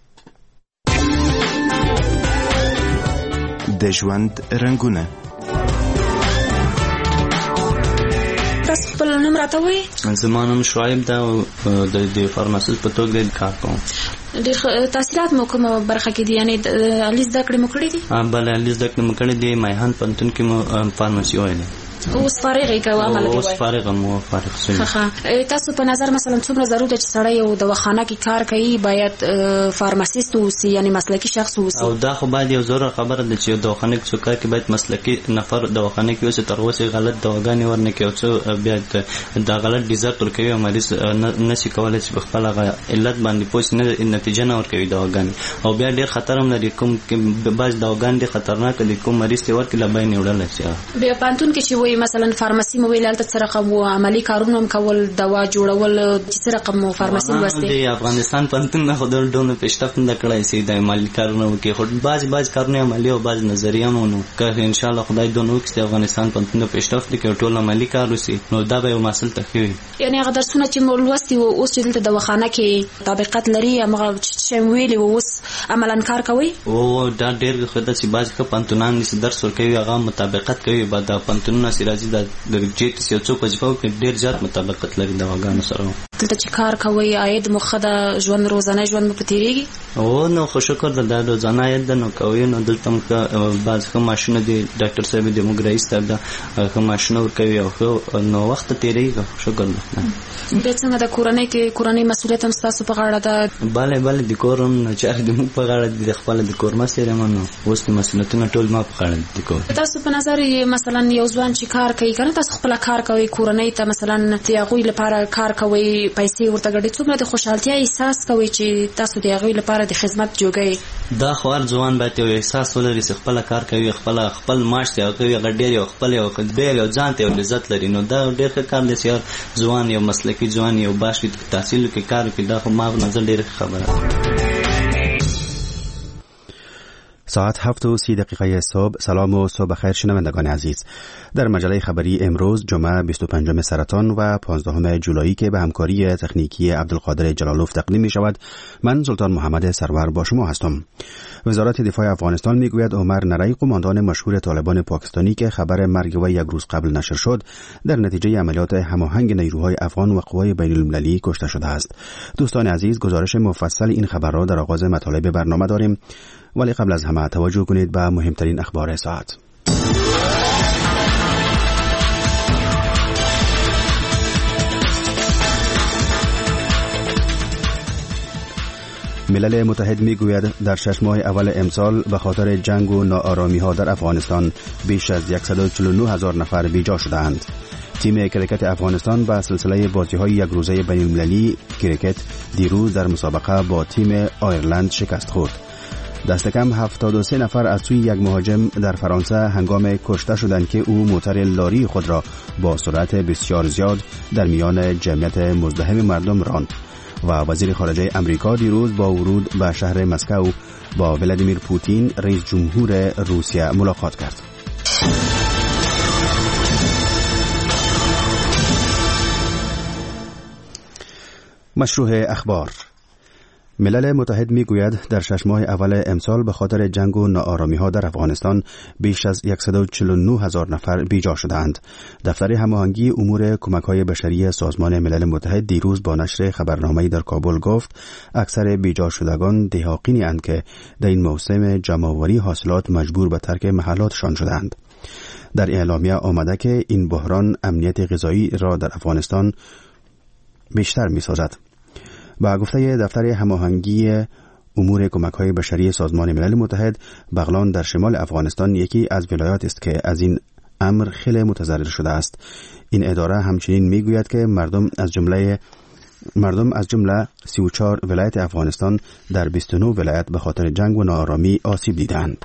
د ژوند رنګونه. تاسو خپل نوم راته وایئ؟ زما نوم شعیب ده او د فارماسیست په توګه کار کوم. ډېر تحصیلات مو کومه برخه کې دي؟ یعنې علي زده کړې مو کړې دي؟ بله علي زده کړې مو کړې دي. میهان پوهنتون کې مو فارماسي ویلې. اوس فارغ یې که عمل کې اوس فارغ مو فارغ شوي. تاسو په نظر مثلا څومره ضرور ده چې سړی یو دواخانه کې کار کوي باید فارماسیست اوسي، یعنې مسلکي شخص اوسي؟ او دا خو باید یو ضروره خبره ده چې یو دواخانه کې څوک کار کوي باید مسلکي نفر دواخانه کې اوسي، تر اوسه غلط دواګانې ورنه کوي او څه بیا دا غلط ډیزرټ ورکوي او مریض نشي کولی چې په خپل علت باندې پوه شي، نه نتیجه نه ورکوي دواګانې. او بیا ډېر خطر هم لري، کوم بعض دواګانې ډېر خطرناکه دي، کوم مریض ته ورکړي له بیې نه وړلی شي. بیا پوهنتون کې چې وایي مثلا فارماسي مو ویل هلته څه رقم و، عملي کارونه هم کول، دوا جوړول، څه رقم مو فارماسي لوستې؟ د افغانستان پوهنتون نه خو ډول ډول پیشرفت نه کړی شي د عملي کارونه وکړي، خو بعض بعض کارونه عملي او بعض نظریه هم نو که انشاءالله خدای دونه وکړي د افغانستان پوهنتون پیشرفت وکړي او ټول عملي کار وسي نو دا به یو مسل ته ښه وي. یعنې هغه درسونه چې مو لوستي وو اوس چې دلته دواخانه کې طابقت لري، همغه چې مو ویلي وو اوس عملاً کار کوي او دا ډېر خدای چې باز که پنتونان نس درس ورکوي هغه مطابقت کوي بعد د پنتونونو سي راځي د جیټ سي څو وظیفه کې ډېر زیات مطابقت لري د واګانو سره. دلته چې کار کوي عاید مخه د ژوند روزانه ژوند په تیریږي او نو خو شکر د روزانه عاید نو کوي نو دلته موږ باز کوم ماشینه دي ډاکټر صاحب د موږ رئیس ته دا کوم ماشینه ور کوي او نو وخت تیریږي شکر ده. د څنګه د کورنۍ کې کورنۍ مسؤلیت هم تاسو په غاړه ده؟ bale bale د کورم نه چې د موږ په غاړه د خپل د کور مسئله منو اوس د مسؤلیتونو ټول ما په غاړه دي. کو تاسو په نظر مثلا یو ځوان چې کار کوي کنه تاسو خپل کار کوي کورنۍ ته مثلا د هغوی لپاره کار کوي پیسې ورته ګډي څومره د خوشحالتیا احساس کوي چې تاسو د هغوی لپاره د خدمت جوړی دا خو هر ځوان باید یو احساس ولري چې خپل کار کوي خپل خپل معاش ته کوي غډیر یو خپل یو خدای یو ځان ته عزت لري نو دا ډېر ښه کار دی چې ځوان یو مسلکي ځوان یو باش تحصیل کې کار کوي دا خو ما نظر ډېر خبره. ساعت هفت و سی دقیقه صبح. سلام و صبح خیر شنوندگان عزیز. در مجله خبری امروز جمعه بیست و پنجم سرطان و پانزدهم جولایی که به همکاری تکنیکی عبدالقادر جلالوف تقدیم می شود، من سلطان محمد سرور با شما هستم. وزارت دفاع افغانستان می گوید عمر نری قماندان مشهور طالبان پاکستانی که خبر مرگ وی یک روز قبل نشر شد در نتیجه عملیات هماهنگ نیروهای افغان و قوای بین المللی کشته شده است. دوستان عزیز، گزارش مفصل این خبر را در آغاز مطالب برنامه داریم، ولی قبل از همه توجه کنید به مهمترین اخبار ساعت. ملل متحد می گوید در شش ماه اول امسال به خاطر جنگ و ناآرامی ها در افغانستان بیش از صد و چهل و نه هزار نفر بیجا شدند. تیم کرکت افغانستان با سلسله بازی‌های یک روزه بین المللی کرکت دیروز در مسابقه با تیم آیرلند شکست خورد. دست کم هفتاد و سه نفر از سوی یک مهاجم در فرانسه هنگام کشته شدند که او موتور لاری خود را با سرعت بسیار زیاد در میان جمعیت مزدحم مردم راند. و وزیر خارجه امریکا دیروز با ورود به شهر مسکو با ولادیمیر پوتین رئیس جمهور روسیه ملاقات کرد. مشروع اخبار. ملل متحد می گوید در شش ماه اول امسال به خاطر جنگ و ناآرامی ها در افغانستان بیش از صد و چهل و نه هزار نفر بیجا شدند. دفتر هماهنگی امور کمک های بشری سازمان ملل متحد دیروز با نشر خبرنامه‌ای در کابل گفت اکثر بیجا شدگان دهاقینی اند که در این موسم جمع‌آوری حاصلات مجبور به ترک محلاتشان شدند. در اعلامیه آمده که این بحران امنیت غذایی را در افغانستان بیشتر می سازد. با گفته دفتر هماهنگی امور کمک‌های بشری سازمان ملل متحد، بغلان در شمال افغانستان یکی از ولایات است که از این امر خیلی متضرر شده است. این اداره همچنین میگوید که مردم از جمله مردم از جمله سی و چهار ولایت افغانستان در بیست و نه ولایت به خاطر جنگ و ناآرامی آسیب دیدند.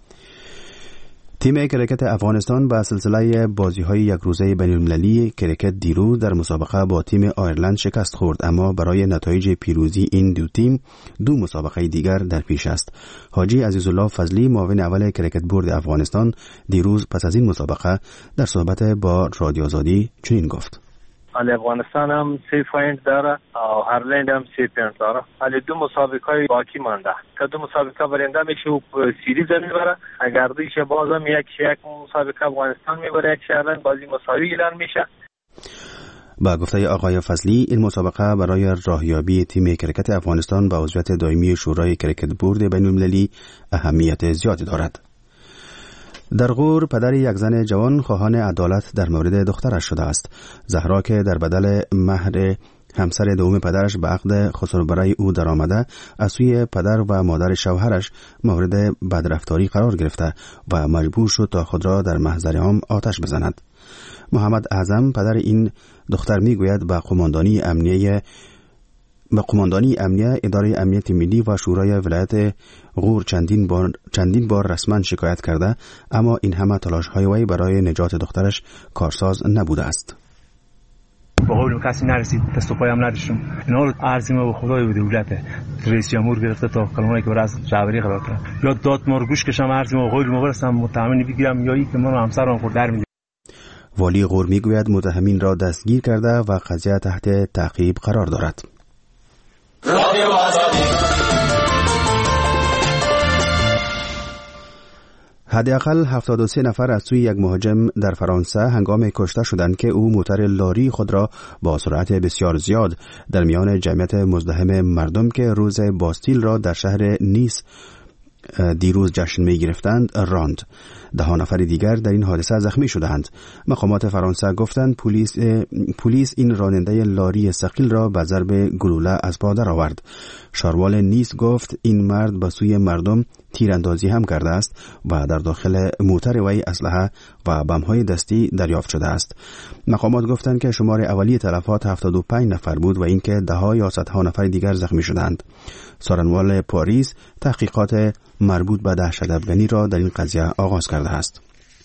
تیم کرکت افغانستان با سلسله بازی‌های یک روزه بین‌المللی کرکت دیروز در مسابقه با تیم آیرلند شکست خورد، اما برای نتایج پیروزی این دو تیم دو مسابقه دیگر در پیش است. حاجی عزیزالله فضلی معاون اول کرکت بورد افغانستان دیروز پس از این مسابقه در صحبت با رادیو آزادی چنین گفت: علی افغانستان هم سی پوینت داره و هرلند هم سی پوینت داره. علی دو مسابقه باقی مانده که دو مسابقه برنده میشه و سیریز میبره. اگر دیش بازم یک یک مسابقه افغانستان میبره، یک هرلند بازی مساوی اعلان میشه. با گفته آقای فضلی این مسابقه برای راهیابی تیم کرکت افغانستان به عضویت دائمی شورای کرکت بورد بین‌المللی اهمیت زیادی دارد. در غور پدر یک زن جوان خواهان عدالت در مورد دخترش شده است. زهرا که در بدل مهر همسر دوم پدرش به عقد خسروبرای او درآمده، از سوی پدر و مادر شوهرش مورد بدرفتاری قرار گرفته و مجبور شد تا خود را در محضر عام آتش بزند. محمد اعظم پدر این دختر میگوید به قماندانی امنیه به قماندانی امنیه اداره امنیت ملی و شورای ولایت غور چندین بار چندین بار رسما شکایت کرده، اما این همه تلاش‌های وی برای نجات دخترش کارساز نبوده است. با قول کسی نرسید، دست و پایم نداشتم. اینا رو عرضی ما به خدای و دولت رئیس جمهور گرفته تا کلمه‌ای که برای از جعبری قرار کرد. یا داد ما رو گوش کشم عرضی ما قول ما برسم متهمین بگیرم یا اینکه من همسرم خود در می‌دم. والی غور میگوید متهمین را دستگیر کرده و قضیه تحت تعقیب قرار دارد. رادیو آزادی حداقل هفتاد و سه نفر از سوی یک مهاجم در فرانسه هنگام کشته شدند که او موتور لاری خود را با سرعت بسیار زیاد در میان جمعیت مزدحم مردم که روز باستیل را در شهر نیس دیروز جشن می گرفتند راند. ده نفر دیگر در این حادثه زخمی شدند. مقامات فرانسه گفتند پلیس پلیس این راننده لاری ثقیل را به ضرب گلوله از پا درآورد. شاروال نیس گفت این مرد به سوی مردم تیراندازی هم کرده است و در داخل موتر وی اسلحه و بم‌های دستی دریافت شده است. مقامات گفتند که شمار اولیه تلفات هفتاد و پنج نفر بود و اینکه ده ها یا صدها نفر دیگر زخمی شدند. سارنوال پاریس تحقیقات مربوط به دهشت‌افکنی را در این قضیه آغاز کرده است.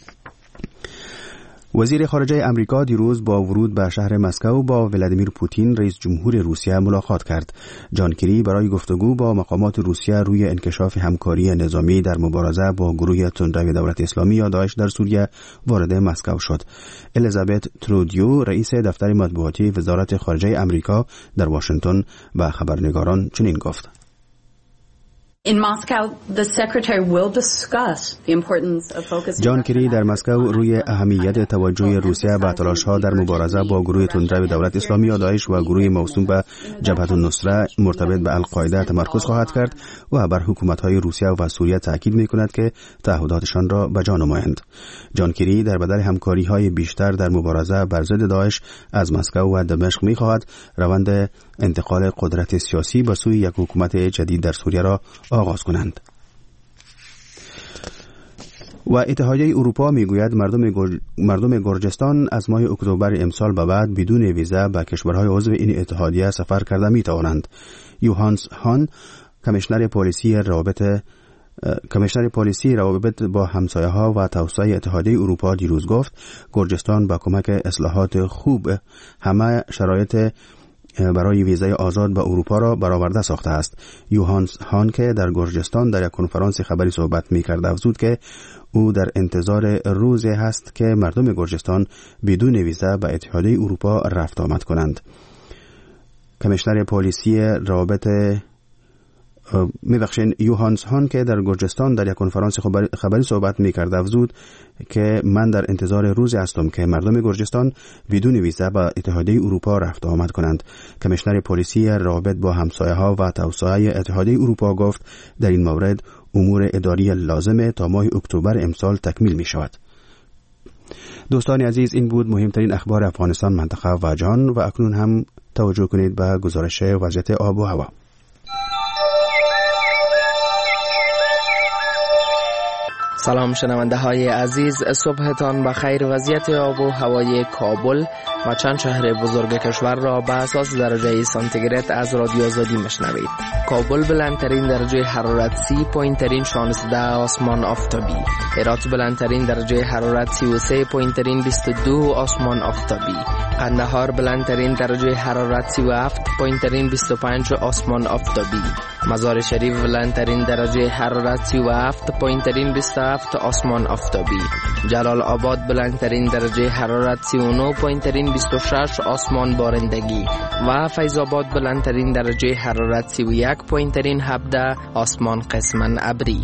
وزیر خارجه امریکا دیروز با ورود به شهر مسکو با ولادیمیر پوتین رئیس جمهور روسیه ملاقات کرد. جان کری برای گفتگو با مقامات روسیه روی انکشاف همکاری نظامی در مبارزه با گروه تندرو دولت اسلامی یا داعش در سوریه وارد مسکو شد. الیزابت ترودیو رئیس دفتر مطبوعاتی وزارت خارجه امریکا در واشنگتن به خبرنگاران چنین گفت: In Moscow, the secretary will discuss the importance of focusing. جان کری در مسکو روی اهمیت توجه روسیه به تلاش‌ها در مبارزه با گروه تندرو دولت اسلامی یا داعش و گروه موسوم به جبهت النصره مرتبط به القاعده تمرکز خواهد کرد و بر حکومت‌های روسیه و سوریه تاکید می‌کند که تعهداتشان را به جا نمایند. جان کری در بدل همکاری‌های بیشتر در مبارزه بر ضد داعش از مسکو و دمشق می‌خواهد روند انتقال قدرت سیاسی به سوی یک حکومت جدید در سوریه را آغاز کنند. و اتحادیه اروپا میگوید مردم گرج... مردم گرجستان از ماه اکتبر امسال به بعد بدون ویزا به کشورهای عضو این اتحادیه سفر کرده می توانند. یوهانس هان کمیشنر پلیسی روابط کمیشنر پلیسی روابط با همسایه‌ها و توسعه اتحادیه اروپا دیروز گفت گرجستان با کمک اصلاحات خوب همه شرایط برای ویزای آزاد به اروپا را برآورده ساخته است. یوهانس هان که در گرجستان در یک کنفرانس خبری صحبت می‌کرد افزود که او در انتظار روزی است که مردم گرجستان بدون ویزا به اتحادیه اروپا رفت آمد کنند. کمیشنر پلیسی روابط می‌بخشین یوهانس هان که در گرجستان در یک کنفرانس خبری صحبت می‌کرد افزود که من در انتظار روزی هستم که مردم گرجستان بدون ویزا به اتحادیه اروپا رفت آمد کنند. کمیشنر پلیسی روابط با همسایه‌ها و توسعه اتحادیه اروپا گفت در این مورد امور اداری لازمه تا ماه اکتبر امسال تکمیل می‌شود. دوستان عزیز، این بود مهمترین اخبار افغانستان، منطقه و جهان و اکنون هم توجه کنید به گزارش وضعیت آب و هوا. سلام شنونده های عزیز، صبحتان بخیر. وضعیت آب و هوای کابل و چند شهر بزرگ کشور را به اساس درجه سانتیگراد از رادیو آزادی میشنوید. کابل بلندترین درجه حرارت سی، پایینترین شانزده آسمان آفتابی. هرات بلندترین درجه حرارت سی و سه، پایینترین بیست و دو آسمان آفتابی. قندهار بلندترین درجه حرارت سی و هفت، پایینترین بیست و پنج آسمان آفتابی. مزار شریف بلندترین درجه حرارت سی و هفت، پایینترین بیست و هفت آسمان آفتابی. جلال آباد بلندترین درجه حرارت سی و نه، پایینترین بیست و شش آسمان بارندگی و فیض آباد بلندترین درجه حرارت سی و یک، پایینترین هفده آسمان قسماً ابری.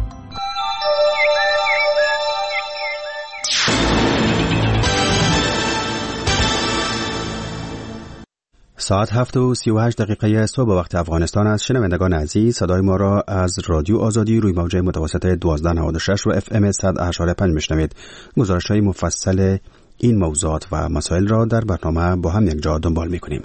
ساعت هفت و سی و هشت دقیقه صبح وقت افغانستان است. شنوندگان عزیز، صدای ما را از رادیو آزادی روی موج متوسط دوازده نود و شش و اف ام صد و هشت و پنج میشنوید. گزارش‌های مفصل این موضوعات و مسائل را در برنامه با هم یک جا دنبال می‌کنیم.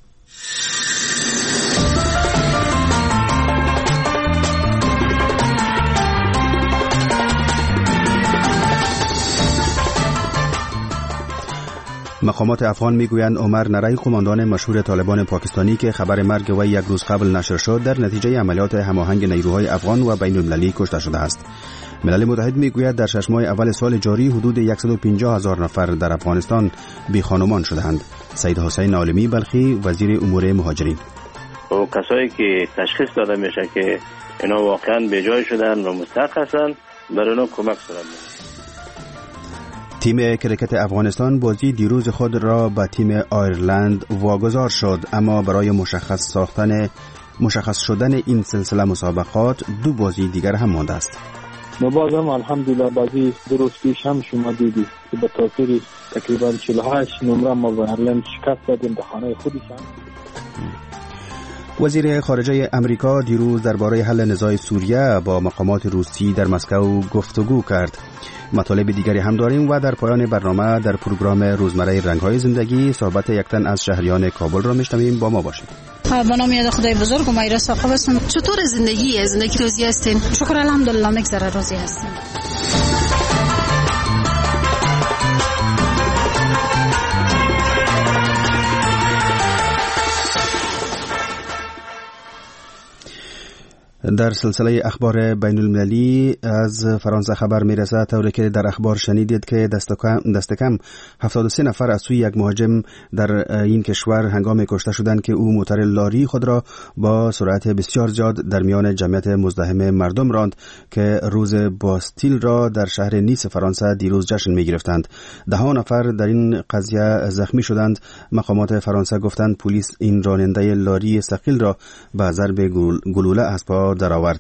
مقامات افغان میگویند عمر نرای، قماندان مشهور طالبان پاکستانی که خبر مرگ وی یک روز قبل نشر شد، در نتیجه عملیات هماهنگ نیروهای افغان و بین المللی کشته شده است. ملل متحد میگوید در شش ماه اول سال جاری حدود صد و پنجاه هزار نفر در افغانستان بی خانمان شدند. سید حسین عالمی بلخی، وزیر امور مهاجرین: و کسایی که تشخیص داده میشه که اینا واقعا به جای شدن و مستحق هستند، برای اونا کمک صورت میگیره. تیم کرکت افغانستان بازی دیروز خود را به تیم آیرلند واگذار شد، اما برای مشخص ساختن مشخص شدن این سلسله مسابقات دو بازی دیگر هم مانده است. و بازم الحمدلله بازی دو روز پیش هم شما دیدید که به تاثیر تقریبا چهل و هشت نمره ما به ایرلند شکست دادیم در خانه خودشان. وزیر خارجه امریکا دیروز درباره حل نزاع سوریه با مقامات روسی در مسکو گفتگو کرد. مطالب دیگری هم داریم و در پایان برنامه در پروگرام روزمره رنگ‌های زندگی صحبت یک تن از شهریان کابل را میشنویم. با ما باشید. به نام یاد خدای بزرگ و مایرا ساقب هستم. چطور زندگی زندگی روزی هستین؟ شکر الحمدلله میگذره روزی هستیم. در سلسله اخبار بین المللی از فرانسه خبر میرسد طوری که در اخبار شنیدید که دست کم هفتاد و سه نفر از سوی یک مهاجم در این کشور هنگام کشته شدند که او موتور لاری خود را با سرعت بسیار زیاد در میان جمعیت مزدحم مردم راند که روز باستیل را در شهر نیس فرانسه دیروز جشن میگرفتند. ده ها نفر در این قضیه زخمی شدند. مقامات فرانسه گفتند پلیس این راننده لاری ثقیل را به ضرب گلوله از پا درآورد.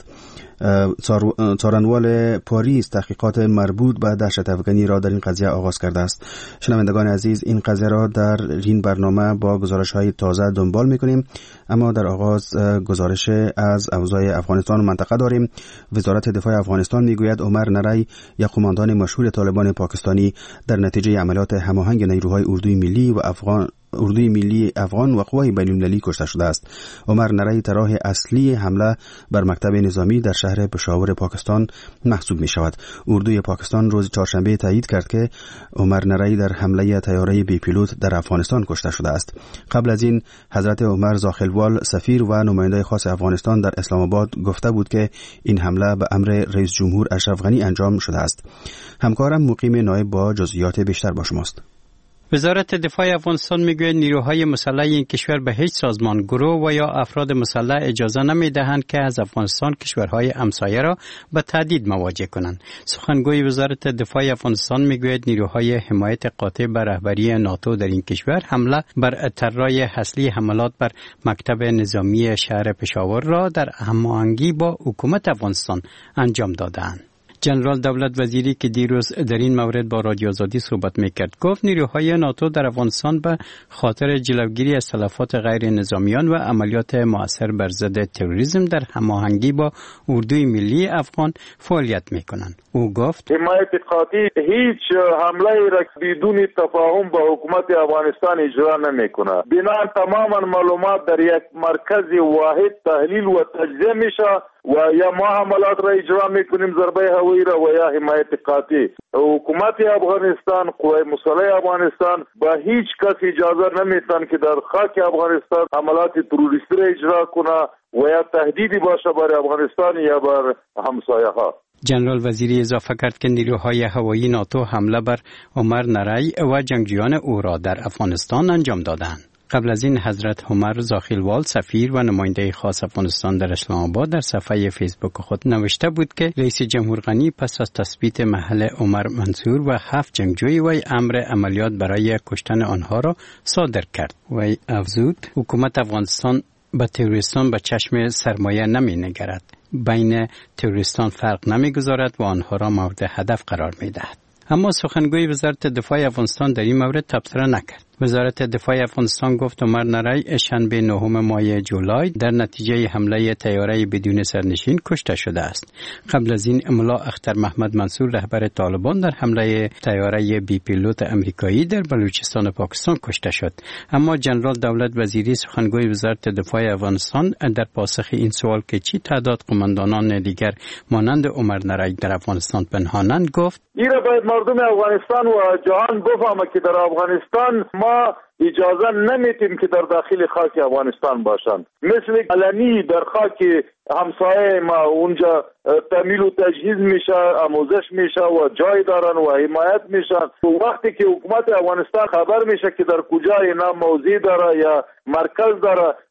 څارنوال پاریس تحقیقات مربوط به دهشت افغانی را در این قضیه آغاز کرده است. شنوندگان عزیز، این قضیه را در این برنامه با گزارش‌های تازه دنبال می‌کنیم، اما در آغاز گزارش از اوضاع افغانستان و منطقه داریم. وزارت دفاع افغانستان میگوید عمر نرای، یک قماندان مشهور طالبان پاکستانی، در نتیجه عملیات هماهنگ نیروهای اردوی ملی و افغان اردوی ملی افغان و قوای بین المللی کشته شده است. عمر نرای طرح اصلی حمله بر مکتب نظامی در شهر پشاور پاکستان محسوب می شود. اردوی پاکستان روز چهارشنبه تایید کرد که عمر نرای در حمله طیاره بی پیلوت در افغانستان کشته شده است. قبل از این حضرت عمر زاخلوال سفیر و نماینده خاص افغانستان در اسلام آباد گفته بود که این حمله به امر رئیس جمهور اشرف غنی انجام شده است. همکارم مقیم نایب با جزئیات بیشتر با شماست. وزارت دفاع افغانستان میگوید نیروهای مسلح این کشور به هیچ سازمان، گروه و یا افراد مسلح اجازه نمیدهند که از افغانستان کشورهای همسایه را به تهدید مواجه کنند. سخنگوی وزارت دفاع افغانستان میگوید نیروهای حمایت قاطع بر رهبری ناتو در این کشور حمله بر طرای اصلی حملات بر مکتب نظامی شهر پشاور را در هماهنگی با حکومت افغانستان انجام دادند. جنرال دولت وزیری که دیروز در این مورد با رادیو آزادی صحبت میکرد گفت نیروهای ناتو در افغانستان به خاطر جلوگیری از تلفات غیر نظامیان و عملیات مؤثر بر ضد تروریسم در هماهنگی با اردوی ملی افغان فعالیت میکنند. او گفت حمایت قاطع هیچ حمله را بدون تفاهم با حکومت افغانستان اجرا نمیکنه. بنابراین تماما معلومات در یک مرکز واحد تحلیل و تجزیه میشه و یا ما حملات را اجرا میکنیم، ضربه هوایی را و یا حمایت قاطع. حکومت افغانستان، قوای مسلح افغانستان با هیچ کس اجازه نمیتن که در خاک افغانستان حملات تروریستی را اجرا کنه و یا تهدیدی باشه بر افغانستان یا بر همسایه ها. جنرال وزیری اضافه کرد که نیروهای هوایی ناتو حمله بر عمر نرای و جنگجویان او را در افغانستان انجام دادند. قبل از این حضرت عمر زاخلوال سفیر و نماینده خاص افغانستان در اسلام آباد در صفحه فیسبوک خود نوشته بود که رئیس جمهور غنی پس از تثبیت محل عمر منصور و هفت جنگجوی وی امر عملیات برای کشتن آنها را صادر کرد. وی افزود حکومت افغانستان به تروریستان به چشم سرمایه نمی نگرد، بین تروریستان فرق نمی گذارد و آنها را مورد هدف قرار می دهد. اما سخنگوی وزارت دفاع افغانستان در این مورد تبصره نکرد. وزارت دفاع افغانستان گفت عمر نرای شنبه نهم ماه جولای در نتیجه حمله طیاره بدون سرنشین کشته شده است. قبل از این ملا اختر محمد منصور رهبر طالبان در حمله طیاره بی پیلوت امریکایی در بلوچستان پاکستان کشته شد. اما جنرال دولت وزیری سخنگوی وزارت دفاع افغانستان در پاسخ این سوال که چی تعداد قماندانان دیگر مانند عمر نرای در افغانستان پنهانند گفت ایره باید مردم افغانستان و جهان بفهمه که در افغانستان ما اجازه نمیتیم که در داخل خاک افغانستان باشند. مثل علنی در خاک همسایه ما اونجا تمیل و تجهیز میشه، آموزش میشه و جای دارن و حمایت میشن. وقتی که حکومت افغانستان خبر میشه که در کجا اینا موضع داره یا مرکز داره،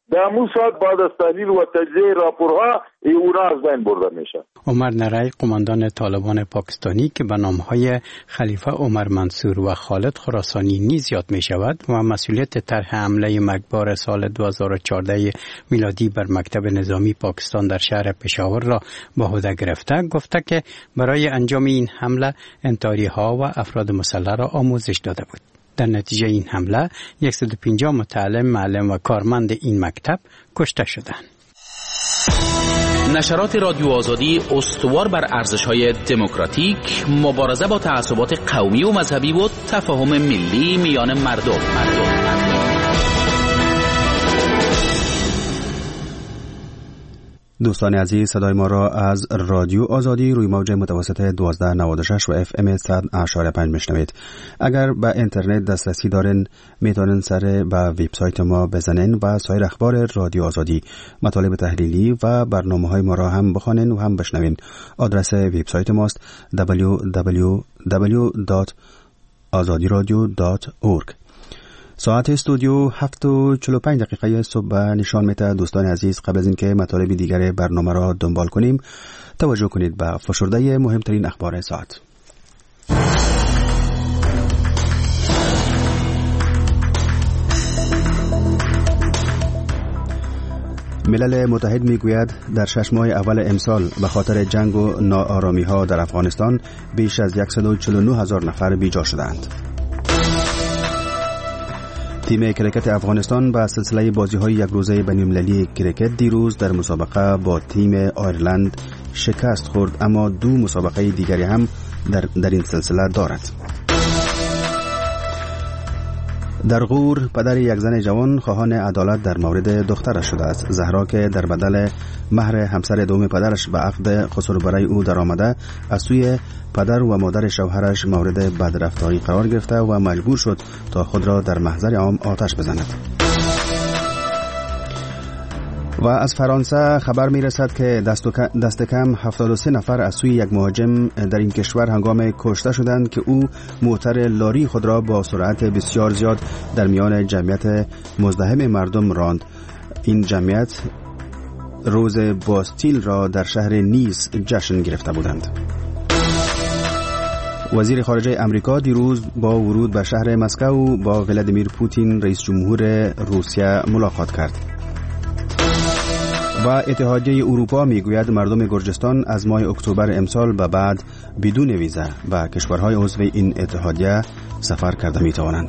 در همون ساعت بعد از تحلیل و تجزیه راپورها اونا از بین برده میشه. عمر نرای قماندان طالبان پاکستانی که به نامهای خلیفه عمر منصور و خالد خراسانی نیز یاد می شود و مسئولیت طرح حمله مرگبار سال دو هزار و چهارده میلادی بر مکتب نظامی پاکستان در شهر پشاور را به عهده گرفته، گفته که برای انجام این حمله انتحاری ها و افراد مسلح را آموزش داده بود. در نتیجه این حمله صد و پنجاه متعلم، معلم و کارمند این مکتب کشته شدند. نشرات رادیو آزادی استوار بر ارزش‌های دموکراتیک، مبارزه با تعصبات قومی و مذهبی و تفاهم ملی میان مردم. مردم. دوستان عزیز، صدای ما را از رادیو آزادی روی موج متوسط دوازده نود و شش و اف ام صد و پنج میشنوید. اگر به اینترنت دسترسی دارین میتونین سر به وبسایت ما بزنین و سایر اخبار رادیو آزادی، مطالب تحلیلی و برنامه‌های ما را هم بخوانین و هم بشنوین. آدرس وبسایت ماست دبلیو دبلیو دبلیو دات آزادی رادیو دات اورگ. ساعت استودیو هفت و چهل و پنج دقیقه صبح نشان میده. دوستان عزیز، قبل از اینکه مطالب دیگر برنامه را دنبال کنیم، توجه کنید به فشرده مهمترین اخبار ساعت. ملل متحد میگوید در شش ماه اول امسال به خاطر جنگ و ناآرامی ها در افغانستان بیش از صد و چهل و نه هزار نفر بیجا شدند. تیم کرکت افغانستان با سلسله بازی‌های یک روزه بین‌المللی کرکت دیروز در مسابقه با تیم آیرلند شکست خورد، اما دو مسابقه دیگری هم در, در این سلسله دارد. در غور پدر یک زن جوان خواهان عدالت در مورد دخترش شده است. زهرا که در بدل مهر همسر دوم پدرش به عقد قصوربرای او در آمده، از سوی پدر و مادر شوهرش مورد بدرفتاری قرار گرفته و مجبور شد تا خود را در محضر عام آتش بزند. و از فرانسه خبر می رسد که دست, دست کم هفتاد و سه نفر از سوی یک مهاجم در این کشور هنگام کشته شدند که او موتر لاری خود را با سرعت بسیار زیاد در میان جمعیت مزدحم مردم راند. این جمعیت روز باستیل را در شهر نیس جشن گرفته بودند. وزیر خارجه امریکا دیروز با ورود به شهر مسکو با ولادیمیر پوتین رئیس جمهور روسیه ملاقات کرد. و اتحادیه اروپا میگوید مردم گرجستان از ماه اکتبر امسال به بعد بدون ویزا و کشورهای عضو این اتحادیه سفر کرده می توانند.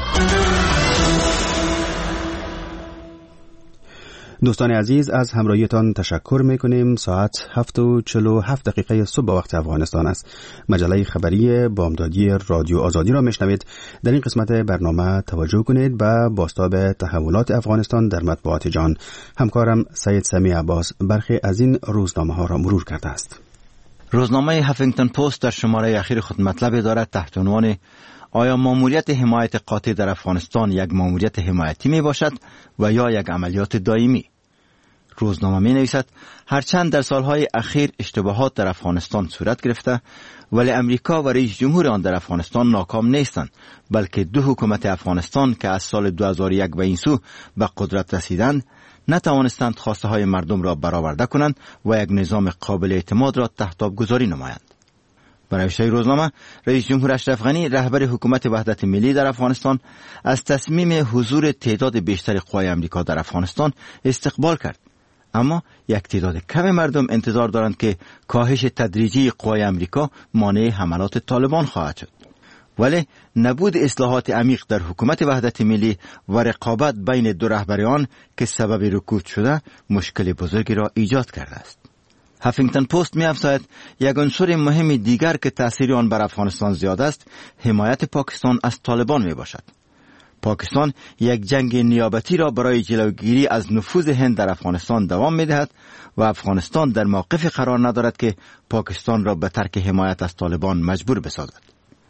دوستان عزیز، از همراهیتان تشکر میکنیم. ساعت هفت و چهل و هفت دقیقه صبح وقت افغانستان است. مجله خبری بامدادی رادیو آزادی را میشنوید. در این قسمت برنامه توجه کنید به بازتاب تحولات افغانستان در مطبوعات جهان. همکارم سید سمی عباس برخی از این روزنامه ها را مرور کرده است. روزنامه هفینگتون پست در شماره اخیر خود مطلب دارد تحت عنوان آیا ماموریت حمایت قاطع در افغانستان یک ماموریت حمایتی می باشد و یا یک عملیات دائمی؟ روزنامه می نویسد هرچند در سالهای اخیر اشتباهات در افغانستان صورت گرفته، ولی امریکا و رئیس جمهور آن در افغانستان ناکام نیستند، بلکه دو حکومت افغانستان که از سال دو هزار و یک و این سو به قدرت رسیدند نتوانستند خواسته های مردم را برآورده کنند و یک نظام قابل اعتماد را تحتاب گذاری نمایند. برای نوشته روزنامه، رئیس جمهور اشرف غنی رهبر حکومت وحدت ملی در افغانستان از تصمیم حضور تعداد بیشتر قوای امریکا در افغانستان استقبال کرد، اما یک تعداد کم مردم انتظار دارند که کاهش تدریجی قوای امریکا مانع حملات طالبان خواهد شد. ولی نبود اصلاحات عمیق در حکومت وحدت ملی و رقابت بین دو رهبران که سبب رکود شده مشکل بزرگی را ایجاد کرده است. هفینگتون پست می افزاید یک عنصر مهم دیگر که تأثیر آن بر افغانستان زیاد است حمایت پاکستان از طالبان می باشد. پاکستان یک جنگ نیابتی را برای جلوگیری از نفوذ هند در افغانستان دوام می دهد و افغانستان در موقف قرار ندارد که پاکستان را به ترک حمایت از طالبان مجبور بسازد.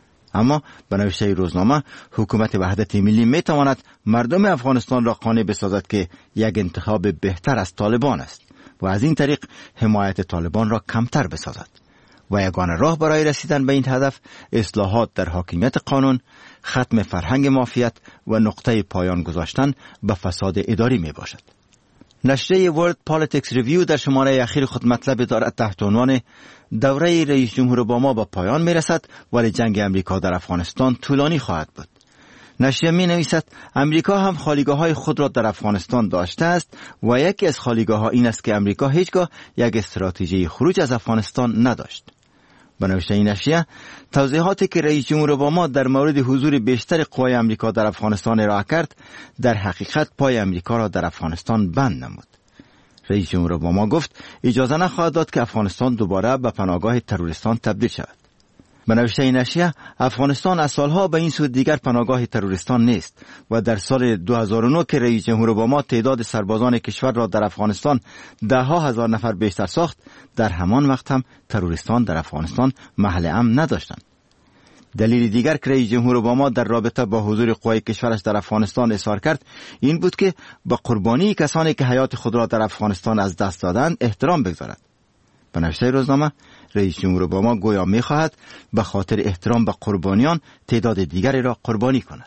اما به نوشته روزنامه، حکومت وحدت ملی می تواند مردم افغانستان را قانع بسازد که یک انتخاب بهتر از طالبان است و از این طریق حمایت طالبان را کمتر بسازد و یگانه راه برای رسیدن به این هدف اصلاحات در حاکمیت قانون، ختم فرهنگ مافیت و نقطه پایان گذاشتن به فساد اداری می باشد. نشریه ورلد پالیتیکس ریویو در شماره اخیر خود مطلب دارد تحت عنوان دوره رئیس جمهور اوباما با پایان می رسد ولی جنگ امریکا در افغانستان طولانی خواهد بود. نشریه می نویسد امریکا هم خالیگاه های خود را در افغانستان داشته است و یکی از خالیگاه ها این است که امریکا هیچگاه یک استراتژی خروج از افغانستان نداشت. به نوشته این نشریه توضیحاتی که رئیس جمهور اوباما در مورد حضور بیشتر قوای امریکا در افغانستان ارائه کرد در حقیقت پای امریکا را در افغانستان بند نمود. رئیس جمهور اوباما گفت اجازه نخواهد داد که افغانستان دوباره به پناهگاه تروریستان تبدیل شود. به نوشته این نشریه افغانستان از سالها به این سو دیگر پناهگاه تروریستان نیست و در سال دو هزار و نه که رئیس جمهور اوباما تعداد سربازان کشور را در افغانستان ده ها هزار نفر بیشتر ساخت، در همان وقت هم تروریستان در افغانستان محل امن نداشتند. دلیل دیگر که رئیس جمهور اوباما در رابطه با حضور قوای کشورش در افغانستان اظهار کرد این بود که به قربانی کسانی که حیات خود را در افغانستان از دست دادند احترام بگذارد. به نوشته روزنامه رئیس جمهور اوباما گویا می‌خواهد به خاطر احترام به قربانیان تعداد دیگری را قربانی کند.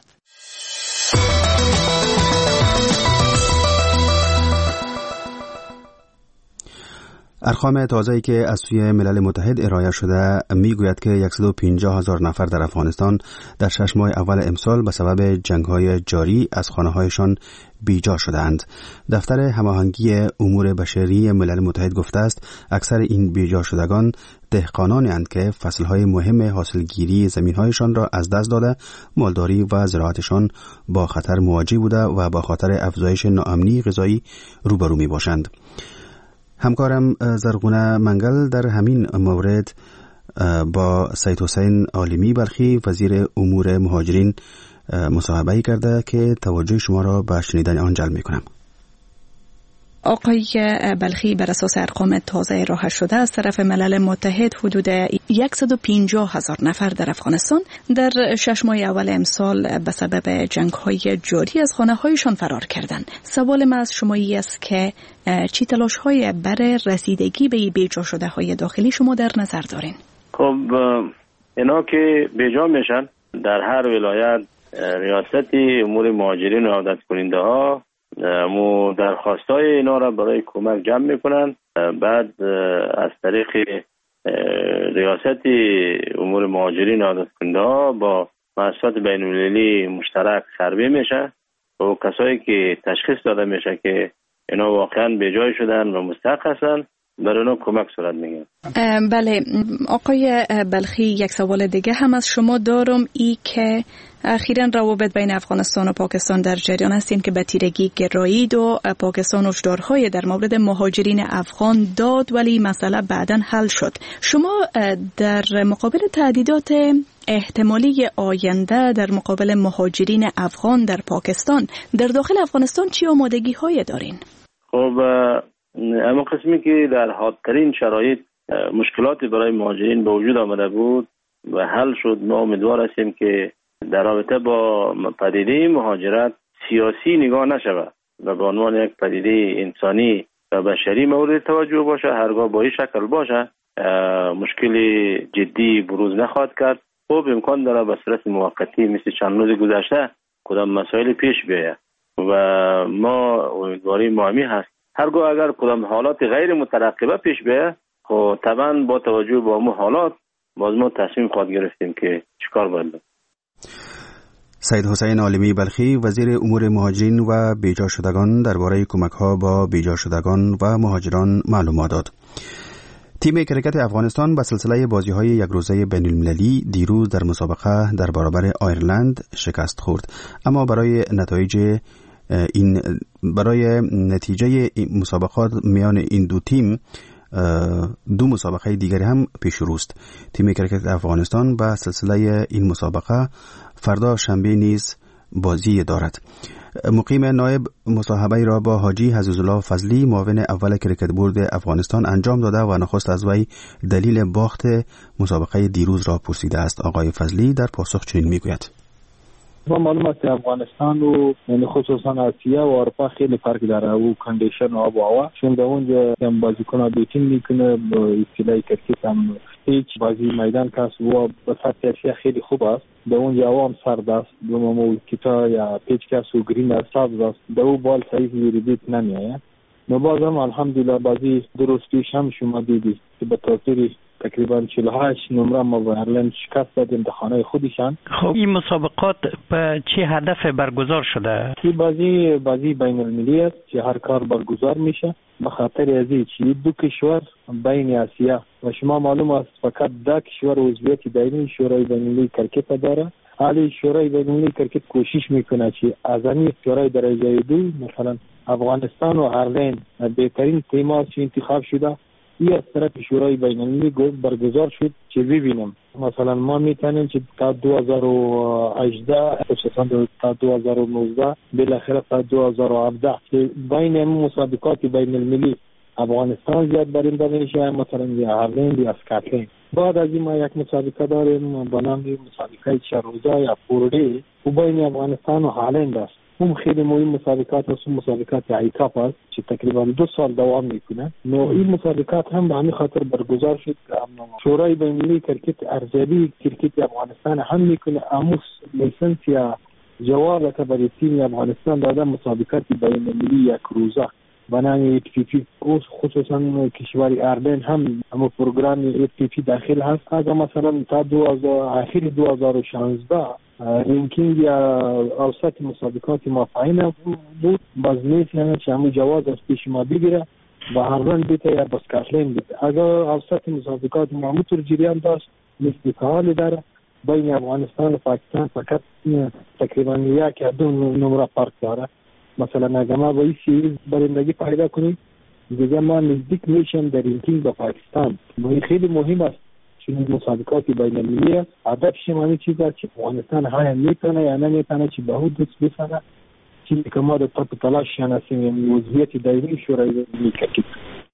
ارقام تازه‌ای که از سوی ملل متحد ارائه شده میگوید که صد و پنجاه هزار نفر در افغانستان در شش ماه اول امسال به سبب جنگ‌های جاری از خانه‌هایشان بیجا شدند. دفتر هماهنگی امور بشری ملل متحد گفته است اکثر این بیجا شدگان دهقانانی اند که فصلهای مهم حاصلگیری زمین‌هایشان را از دست داده، مالداری و زراعتشان با خطر مواجه بوده و با خاطر افزایش ناامنی غذایی روبرو میباشند. همکارم زرغونه منگل در همین مورد با سید حسین عالمی بلخی وزیر امور مهاجرین مصاحبه کرده که توجه شما را به شنیدن آن جلب می‌کنم. آقای بلخی، بر اساس ارقام تازه ارائه شده از طرف ملل متحد حدود صد و پنجاه هزار نفر در افغانستان در شش ماه اول امسال به سبب جنگ‌های جاری از خانه‌هایشان فرار کردند. سوال من از شما این است که چی تلاش‌های برای رسیدگی به بیجا شده‌های داخلی شما در نظر دارین؟ خب اینا که بیجا میشن در هر ولایت ریاست امور مهاجرین و عودت کننده ها مو درخواستای اینا را برای کمک جمع میکنن، بعد از طریق ریاست امور مهاجرین و عودت کننده ها با مؤسسات بین المللی مشترک خربه میشه و کسایی که تشخیص داده میشه که اینا واقعا بیجای شدن و مستحق هستن برای اونا کمک صورت میگیره. بله آقای بلخی، یک سوال دیگه هم از شما دارم، ای که اخیراً روابط بین افغانستان و پاکستان در جریان هستین که به تیرگی گرایید و پاکستان هشدارهای در مورد مهاجرین افغان داد ولی مسئله بعداً حل شد. شما در مقابل تهدیدات احتمالی آینده در مقابل مهاجرین افغان در پاکستان در داخل افغانستان چی آمادگی های دارین؟ خب اما قسمی که در حادترین شرایط مشکلاتی برای مهاجرین به وجود آمده بود و حل شد، ما امیدوار هستیم که در رابطه با پدیده مهاجرت سیاسی نگاه نشود و به عنوان یک پدیده انسانی و بشری مورد توجه باشه. هرگاه با این شکل باشه مشکل جدی بروز نخواهد کرد. خب امکان داره به صورت موقتی مثل چند روز گذشته کدام مسائل پیش بیاید و ما امیدواری مهمی هست هرگاه اگر کدام حالات غیر مترقبه پیش بیاید خب طبعا با توجه به اون حالات باز ما تصمیم خواهد گرفتیم که چیکار باید بکنیم. سید حسین عالمی بلخی، وزیر امور مهاجرین و بیجا شدگان، درباره کمک‌ها با بیجا شدگان و مهاجران معلومات داد. تیم کرکت افغانستان به سلسله بازی‌های یک روزه بین‌المللی دیروز در مسابقه در برابر آیرلند شکست خورد، اما برای نتایج این برای نتیجه این مسابقات میان این دو تیم دو مسابقه دیگری هم پیش روست. تیم کرکت افغانستان به سلسله این مسابقه فردا شنبه نیز بازی دارد. مقیم نایب مصاحبه را با حاجی عزیزالله فضلی، معاون اول کرکت بورد افغانستان انجام داده و نخست از وی دلیل باخت مسابقه دیروز را پرسیده است. آقای فضلی در پاسخ چنین میگوید: ما معلوم است افغانستان و یعنی خصوصا آسیا و اروپا خیلی فرق داره و کندیشن و آب و هوا، چون در اونجا هم بازیکن بیتینگ میکنه، با اصطلاح کرکت هم هیچ بازی میدان کس و به سطح آسیا خیلی خوب است. در اونجا هوا هم سرد است، دوم کیتا یا پیچ کس و گرین است، سبز است، در اون بال سایز ریبیت نمیآید. نو بازم الحمدلله بازی درست پیش هم شما دیدی که به تاثیر تقریبا چهل و هشت نمره ما به ایرلند شکست دادیم در خانه خودشان. خب این مسابقات به چه هدف برگزار شده؟ این بازی بازی بین المللی است که هر کار برگزار میشه به خاطر ازی چی دو کشور بین آسیا و شما معلوم است فقط دو کشور عضویت دائمی شورای بین المللی کرکت داره. حالی شورای بین المللی کرکت کوشش میکنه که از این شورای درجه دو مثلا افغانستان و ایرلند بهترین تیم‌ها انتخاب شده. این از طرف شورای بین المللی برگزار شد که ببینیم مثلا ما میتونیم که تا دو هزار و هجده تا دو هزار و نوزده بالاخره تا دو هزار و هفده که بین مسابقات بین المللی افغانستان زیاد برنده میشه مثلا یا ایرلند یا اسکاتلند. بعد از این ما یک مسابقه داریم به نام مسابقه چروزا یا فورده و بین افغانستان و ایرلند است. اون خیلی مهم مسابقات است، مسابقات ایکاپ است که تقریبا دو سال دوام میکنه. نو این مسابقات هم به همین خاطر برگزار شد که شورای بین المللی کرکت ارزیابی کرکت افغانستان هم میکنه. اموس لیسنس یا جواب که برای تیم افغانستان داده مسابقات بین المللی یک روزه به نام ای پی پی، خصوصا کشور ایرلند هم اما پروگرام ای پی پی داخل هست. اگر مثلا تا دو هزار آخر دو هزار و شانزده رینکینگ یا اوسط مسابقات ما پایین بود، باز میتونه که همون جواز از پیش ما بگیره و ایرلند بیته یا با اسکاتلند بیته. اگر اوسط مسابقات ما همونطور جریان داشت مثل که حال داره بین افغانستان و پاکستان فقط تقریبا یک یا دو نمره فرق داره. مثلا اگر ما با این سیریز برندگی پیدا کنیم دیگه ما نزدیک میشیم در رینکینگ با پاکستان. این خیلی مهم است چون مسابقات بین المللی است. هدفش همین چیز است که افغانستان های میتونه یا نمیتونه که به حدود بسنه چیزی که ما در تاپ تلاش شناسیم عضویت دائمی شورای ملی کرکت.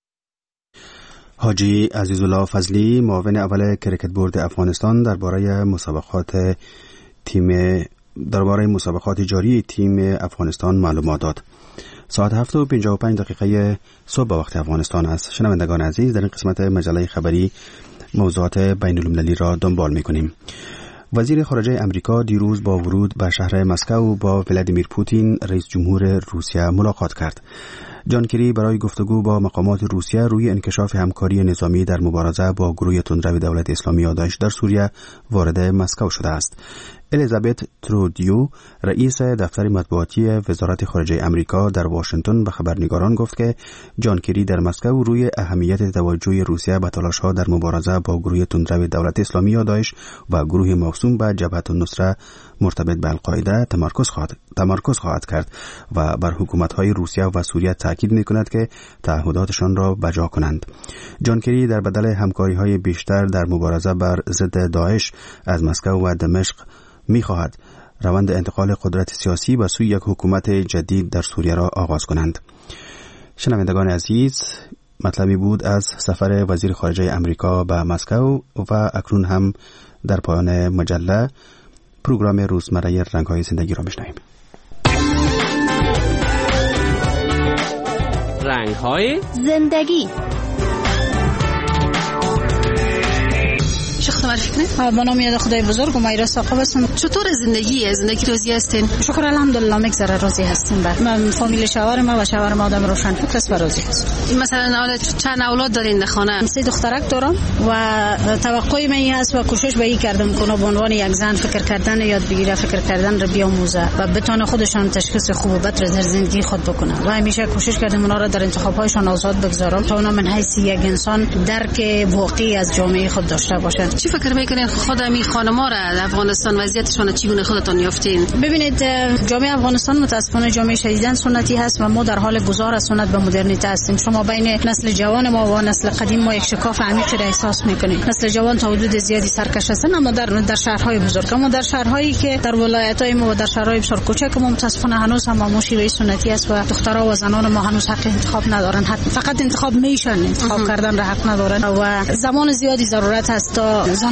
حاجی عزیزالله فضلی معاون اول کرکت بورد افغانستان درباره مسابقات تیم درباره مسابقات جاری تیم افغانستان معلومات داد. ساعت هفت و پنجاه و پنج دقیقه صبح به وقت افغانستان است. شنوندگان عزیز، در این قسمت مجله خبری موضوعات بین المللی را دنبال می‌کنیم. وزیر خارجه امریکا دیروز با ورود به شهر مسکو با ولادیمیر پوتین رئیس جمهور روسیه ملاقات کرد. جان کری برای گفتگو با مقامات روسیه روی انکشاف همکاری نظامی در مبارزه با گروه تندرو دولت اسلامی یا داعش در سوریه وارد مسکو شده است. الیزابت ترودیو رئیس دفتر مطبوعاتی وزارت خارجه امریکا در واشنگتن به خبرنگاران گفت که جان کری در مسکو روی اهمیت توجه روسیه به تلاش‌ها در مبارزه با گروه تندرو دولت اسلامی یا داعش و گروه موسوم به جبهه النصره مرتبط به القاعده تمرکز خواهد تمرکز خواهد کرد و بر حکومت‌های روسیه و سوریه تاکید می‌کند که تعهداتشان را بجا کنند. جان کری در بدل همکاری‌های بیشتر در مبارزه بر ضد داعش از مسکو و دمشق می‌خواهد روند انتقال قدرت سیاسی به سوی یک حکومت جدید در سوریه را آغاز کنند. شنوندگان عزیز، مطلبی بود از سفر وزیر خارجه امریکا به مسکو و اکنون هم در پایان مجله پروگرام روزمره رنگ‌های زندگی را می‌شنویم. رنگ‌های زندگی. شخص معرفی کنید؟ با نام یاد خدای بزرگ و مایرا ساقب هستم. چطور زندگی زندگی راضی هستین؟ شکر الحمدلله میگذره راضی هستیم. بعد من فامیل شوهر ما و شوهر ما آدم روشن فکر است و راضی هست. مثلا حالا چند اولاد دارین در خانه؟ سه دخترک دارم و توقع من این هست و کوشش به این کردم که به عنوان یک زن فکر کردن یاد بگیره، فکر کردن رو بیاموزه و بتونه خودشان تشخیص خوب و بد در زندگی خود بکنه و همیشه کوشش کردم اونا را در انتخاب‌هایشان آزاد بگذارم تا اونا من حیث یک انسان درک واقعی از جامعه خود داشته باشند. چی فکر میکنین خود می خانم‌ها را در افغانستان وضعیتشون چگونه خودتون یافتین؟ ببینید جامعه افغانستان متاسفانه جامعه شدیداً سنتی هست و ما در حال گذار از سنت به مدرنیته هستیم. شما بین نسل جوان ما و نسل قدیم ما یک شکاف عمیقی را احساس میکنید. نسل جوان تا حدود زیادی سرکش هستند اما در در شهرهای بزرگ، اما در شهرهایی که در ولایت‌های ما و در شهرهای بسیار کوچک ما متاسفانه هنوز هم مشیوه سنتی است و دخترها و زنان ما هنوز حق انتخاب ندارن. فقط انتخاب میشن، انتخاب کردن را حق ندارن و زمان زیادی ضرورت است تا زنان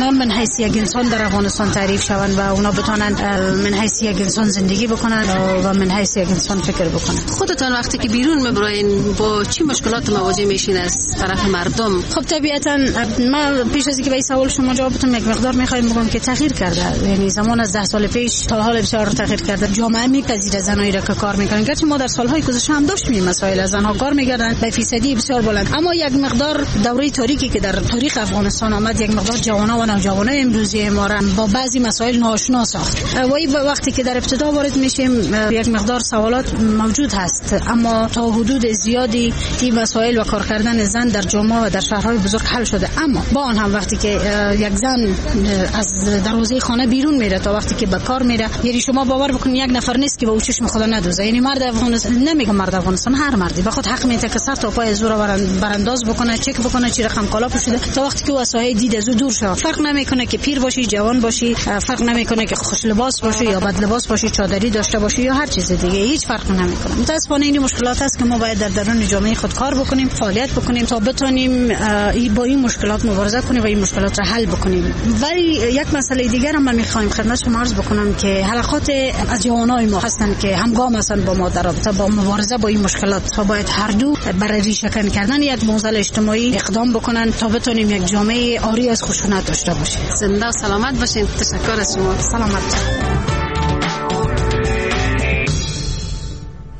اونا من حیث یک انسان در افغانستان تعریف شوند و اونا بتونن من حیث یک انسان زندگی بکنن و من حیث یک انسان فکر بکنن. خودتان وقتی که بیرون میبراین با چی مشکلات مواجه میشین از طرف مردم؟ خب طبیعتا ما پیش از اینکه به این سوال شما جواب بدم یک مقدار میخوایم بگم که تغییر کرده. یعنی زمان از ده سال پیش تا حال بسیار تغییر کرده. جامعه میپذیره زنایی را که کار میکنن. گرچه ما در سالهای گذشته هم داشتیم مسائل از زنها کار میکردن به فیصدی بسیار بلند، اما یک مقدار دوره تاریکی که در تاریخ افغانستان آمد یک مقدار جوانان و نوجوانان امروزی ما را با بعضی مسائل ناآشنا ساخت. و وقتی که در ابتدا وارد میشیم یک مقدار سوالات موجود هست، اما تا حدود زیادی این مسائل و کار کردن زن در جامعه و در شهرهای بزرگ حل شده. اما با آن هم وقتی که یک زن از دروازه خانه بیرون میره تا وقتی که به کار میره، یعنی شما باور بکنید یک نفر نیست که به چشم خدا ندوزه. یعنی مرد افغانستان، نمیگم مرد افغانستان، هر مردی بخواد حق میته که سر تا پای زور برانداز بکنه، چک بکنه چی رقم کالا پوشیده، تا وقتی که واسه دید از دور شه. فرق نمیکنه که پیر باشی، جوان باشی، فرق نمیکنه که خوش لباس باشی یا بد لباس باشی، چادری داشته باشی یا هر چیز دیگه، هیچ فرق نمیکنه. متاسفانه این مشکلات است که ما باید در درون جامعه خود کار بکنیم، فعالیت بکنیم تا بتونیم با این مشکلات مبارزه کنیم و این مشکلات را حل بکنیم. ولی یک مسئله دیگر هم من میخوایم خدمت شما عرض بکنم که حلقات از جوانای ما هستن که همگام هستن با ما در رابطه با مبارزه با این مشکلات و باید هر دو برای ریشه کن کردن یک موزل اجتماعی اقدام بکنن تا بتونیم یک جامعه عاری از خشونت داشته باشیم. زنده و سلامت باشین. تشکر از شما. سلامت.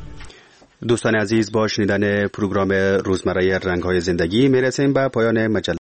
دوستان عزیز، با شنیدن پروگرام روزمره رنگ‌های زندگی میرسیم به پایان مجله